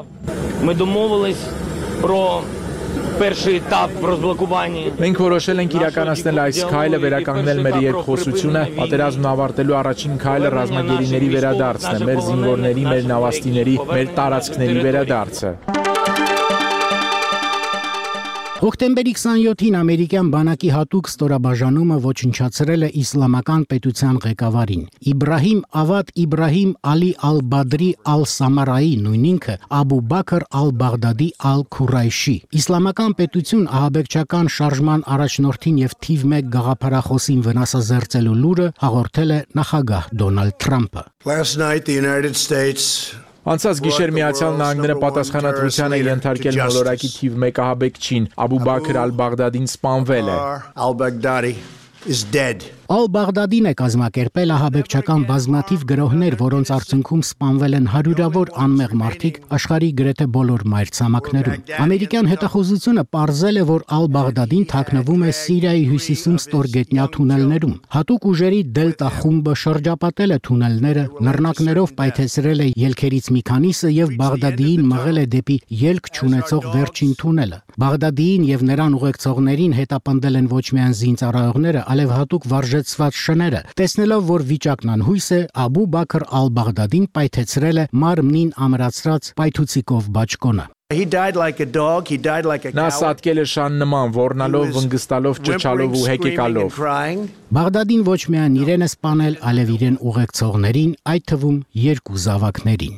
Մենք որոշել ենք իրականացնել այս քայլը, վերականգնել մեր երկխոսությունը, պատերազմն ավարտելու առաջին քայլը ռազմագերիների վերադարձն է, մեր զինվորների, մեր նավաստիների, մեր տարածքների վերադարձը։ Հոկտեմբերի քսաներկուին ամերիկյան բանակի հատուկ ստորաբաժանումը ոչնչացրել է իսլամական պետության ղեկավարին։ Իբրահիմ Ավադ Իբրահիմ Ալի Ալ-Բադրի Ալ-Սամարայի, նույն ինքը Աբու Բաքր Ալ-Բաղդադի Ալ-Քուրայշի։ Իսլամական պետություն ահաբեկչական շարժման առաջնորդին եւ թիվ մեկ գաղափարախոսին վնասազերծելու լուրը հաղորդել է նախագահ Դոնալդ Թրամփը։ Last night the United States Անցած գիշեր Միացյալ Նահանգները պատասխանատվության է ենթարկել մոլորակի թիվ մեկ ահաբեկչին, Աբու Բաքր Ալ-Բաղդադին սպանվել է։ Al-Baghdadi is dead. Ալ-Բաղդադին է կազմակերպել ահաբեկչական բազմաթիվ գրոհներ, որոնց արդյունքում սպանվել են հարյուրավոր անմեղ մարդիկ աշխարհի գրեթե բոլոր մայրցամաքներում։ Ամերիկյան հետախուզությունը պարզել է, որ Ալ-Բաղդադին թաքնվում է Սիրիայի հյուսիսում ստորգետնյա թունելներում։ Հատուկ ուժերի Դելտա խումբը շրջապատել է թունելները, նռնակներով պայթեցրել է ելքերից մի քանիսը եւ Բաղդադիին մղել է դեպի ելք չունեցող վերջին թունելը։ Բաղդադիին եւ նրան ուղեկցողներին հետապնդել են ոչ միայն զինծառայողները, այլև հատուկ վարժեցված շները։ Տեսնելով, որ վիճակն անհույս է, Աբու Բաքր Ալ-Բաղդադին պայթեցրել է մարմնին ամրացրած պայթուցիկով բաճկոնը։ He died like a dog, he died like a Նա սատկել է շան նման, ոռնալով, վնգստալով, ճչալով ու հեկեկալով։ Բաղդադին ոչ միայն իրեն է սպանել, այլև իրեն ուղեկցողներին, այդ թվում երկու զավակներին։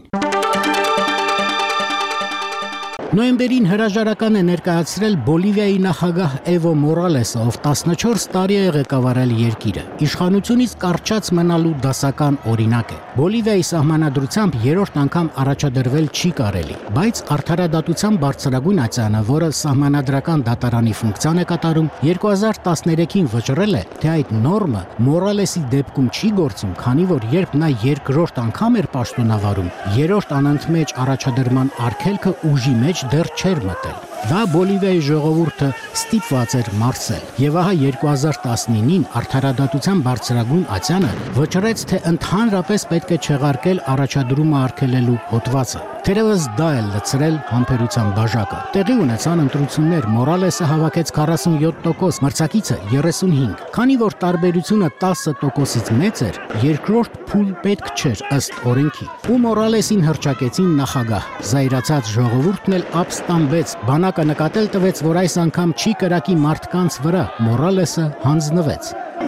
Նոյեմբերին հրաժարական է ներկայացրել Բոլիվիայի նախագահ Էվո Մորալեսը, ով տասնչորս տարի է ղեկավարել երկիրը։ Իշխանությունից կարճած մնալու դասական օրինակ է։ Բոլիվիայի սահմանադրությամբ երրորդ անգամ առաջադրվել չի կարելի, բայց արդարադատության բարձրագույն ատյանը, որը սահմանադրական դատարանի ֆունկցիան է կատարում, երկու հազար տասներեքին վճռել է, թե այդ նորմը Մորալեսի դեպքում չի գործում, քանի որ երբ նա երկրորդ անգամ էր պաշտոնավարում, երրորդ անընդմեջ առաջադրման արգելքը ուժի մեջ դեռ չէր մտել։ Դա Բոլիվիայի ժողովուրդը ստիպված էր մարսել։ Եվ ահա երկու հազար տասնինին արդարադատության բարձրագույն ատյանը վճռեց, թե ընդհանրապես պետք է չեղարկել առաջադրումը արգելելու հոդվածը։ Թերևս դա է լցրել համբերության բաժակը։ Տեղի ունեցան ընտրություններ, Մորալեսը հավաքեց քառասունյոթ տոկոս, մրցակիցը երեսունհինգ։ Քանի որ տարբերությունը տասը տոկոսից մեծ էր, երկրորդ փուլ պետք չէր ըստ օրենքի։ Ու Մորալեսին հռչակեցին նախագահ։ Զայրացած ժողովուրդն էլ ապստամբեց, բանակը նկատել տվեց, որ այս անգամ չի կրակի մարդկանց վրա։ Մորալեսը հանձնվեց։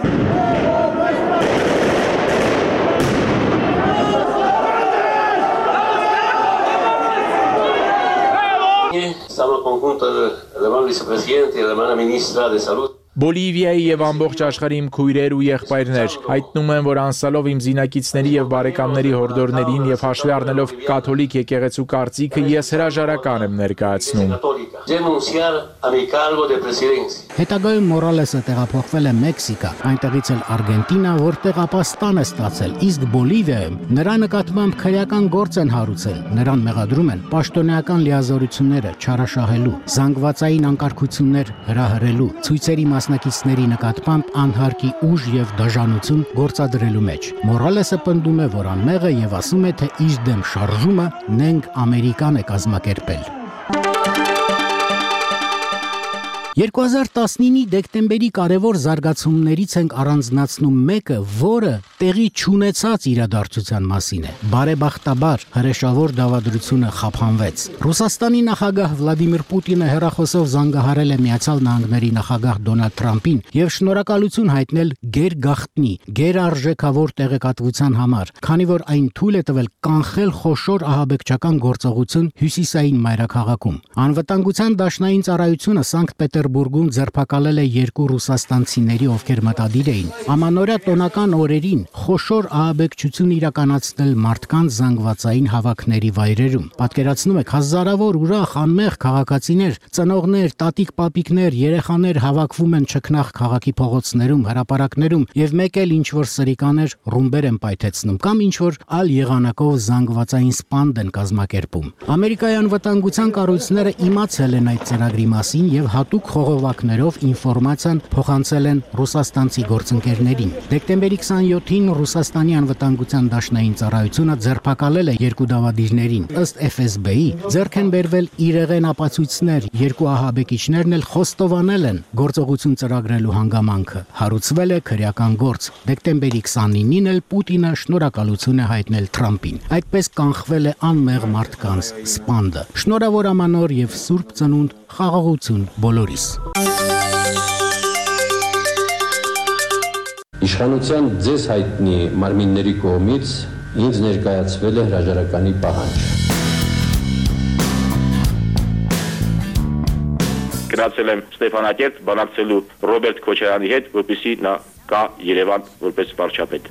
Estamos conjunto el hermano vicepresidente y la hermana ministra de Salud. Բոլիվիայի եւ ամբողջ աշխարհի իմ քույրեր ու եղբայրներ, հայտնում եմ, որ անցալով իմ զինակիցների եւ բարեկամների հորդորներին եւ հաշվի առնելով կաթոլիկ եկեղեցու կարծիքը, ես հրաժարական եմ ներկայացնում։ Հետագայում Մորալեսը տեղափոխվել է Մեքսիկա, այնտեղից էլ Արգենտինա, որտեղ ապաստան է ստացել, իսկ Բոլիվիայում նրա նկատմամբ քրեական գործ են հարուցել, նրան մեղադրում են պաշտոնեական լիազորությունները չարաշահելու, զանգվածային անկարգություններ հրահրելու, ցույցերի մասնակիցների նկատմամբ անհարկի ուժ եւ դաժանություն գործադրելու մեջ։ Մորալեսը պնդում է, որ անմեղ է եւ ասում է, թե իր դեմ շարժումը նենք Ամերիկան է կազմակերպել։ երկու հազար տասնինի դեկտեմբերի կարևոր զարգացումներից ենք առանձնացնում մեկը, որը տեղի չունեցած իրադարձության մասին է։ Բարեբախտաբար հրեշավոր դավադրությունը խափանվեց։ Ռուսաստանի նախագահ Վլադիմիր Պուտինը հեռախոսով զանգահարել է Միացյալ Նահանգների նախագահ Դոնալդ Թրամփին եւ շնորհակալություն հայտնել գերգաղտնի, գերարժեքավոր տեղեկատվության համար, քանի որ այն թույլ է տվել կանխել խոշոր ահաբեկչական գործողություն հյուսիսային մայրաքաղաքում։ Անվտանգության դաշնային ծառայությունը Սանկտ Պետերբուրգում ձերբակալել է երկու ռուսաստանցիների, ովքեր մտադիր էին ամանորյա տոնական օրերին խոշոր ահաբեկչություն իրականացնել մարդկանց զանգվածային հավաքների վայրերում։ Պատկերացնում եք, հազարավոր ուրախ անմեղ քաղաքացիներ, ծնողներ, տատիկ-պապիկներ, երեխաներ հավաքվում են չքնաղ քաղաքի փողոցներում, հրապարակներում եւ մեկ էլ ինչ որ սրիկաներ ռումբեր են պայթեցնում կամ ինչ որ այլ եղանակով զանգվածային սպանդ են կազմակերպում։ Ամերիկայի անվտանգության կառույցները իմացել են այդ ծրագրի մասին եւ հատուկ խողովակներով ինֆորմացիան փոխանցել են ռուսաստանցի գործընկերներին։ Դեկտեմբերի քսաներկուին Ռուսաստանի անվտանգության դաշնային ծառայությունը ձերբակալել է երկու դավադիրներին։ Ըստ Էֆ Էս Բի-ի ձեռք են բերվել իրեղեն ապացույցներ, երկու ահաբեկիչներն էլ խոստովանել են գործողություն ծրագրելու հանգամանքը։ Հարուցվել է քրեական գործ։ Դեկտեմբերի քսանինին էլ Պուտինը շնորհակալություն է հայտնել Թրամփին։ Այդպես կանխվել է անմեղ մարդկանց սպանդը։ Շնորհավոր ամանոր եւ Սուրբ Ծնունդ, խաղաղություն բոլորիս։ Իշխանության ձեզ հայտնի մարմինների կողմից ինձ ներկայացվել է հրաժարականի պահանջ։ Գնացել եմ Ստեփանակերտ բանակցելու Ռոբերտ Քոչարյանի հետ, որպեսզի նա գա Երևան որպես վարչապետ։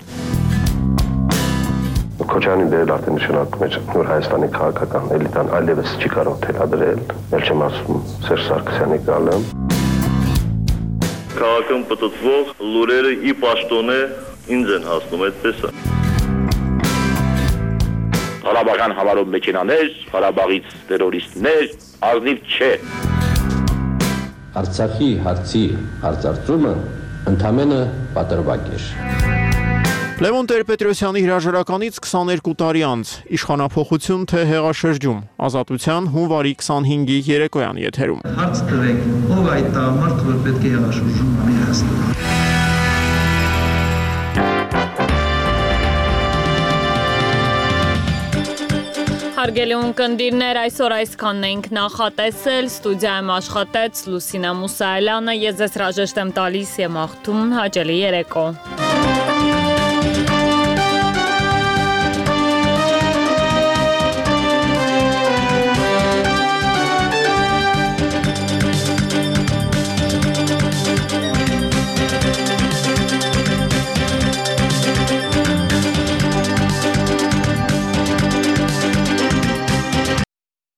Քոչարյանի դերը արդեն նշանակում էր, որ Հայաստանի քաղաքական էլիտան այլևս չի կարող թելադրել, ել չեմ ասում Սերժ Սարգսյանի գալը։ Քաղաքում պտտվող լուրերը ի պաշտոնե ինձ են հասնում, այդպես է։ Ղարաբաղյան համարով մեքենաներ, Ղարաբաղից տերորիստներ, ազնիվ չէ։ Արցախի հարցի հարցարծումը ընդամենը պատրվակ էր։ Լևոն Տեր-Պետրոսյանի հրաժարականից քսաներկու տարի անց իշխանափոխություն թե հեղաշրջում, Ազատության հունվարի քսանհինգի երեկոյան եթերում։ Հարց տվեք, ով այդ տղամարդ, որ պետք է հեղաշրջում անի Հայաստանում։ Հարգելի ունկնդիրներ, այսօր այսքանն էինք նախատեսել, ստուդիայում աշխատեց Լուսինա Մուսայելյանը, ես ձեզ հրաժեշտ եմ տալիս և մաղթում հաճելի երեկո։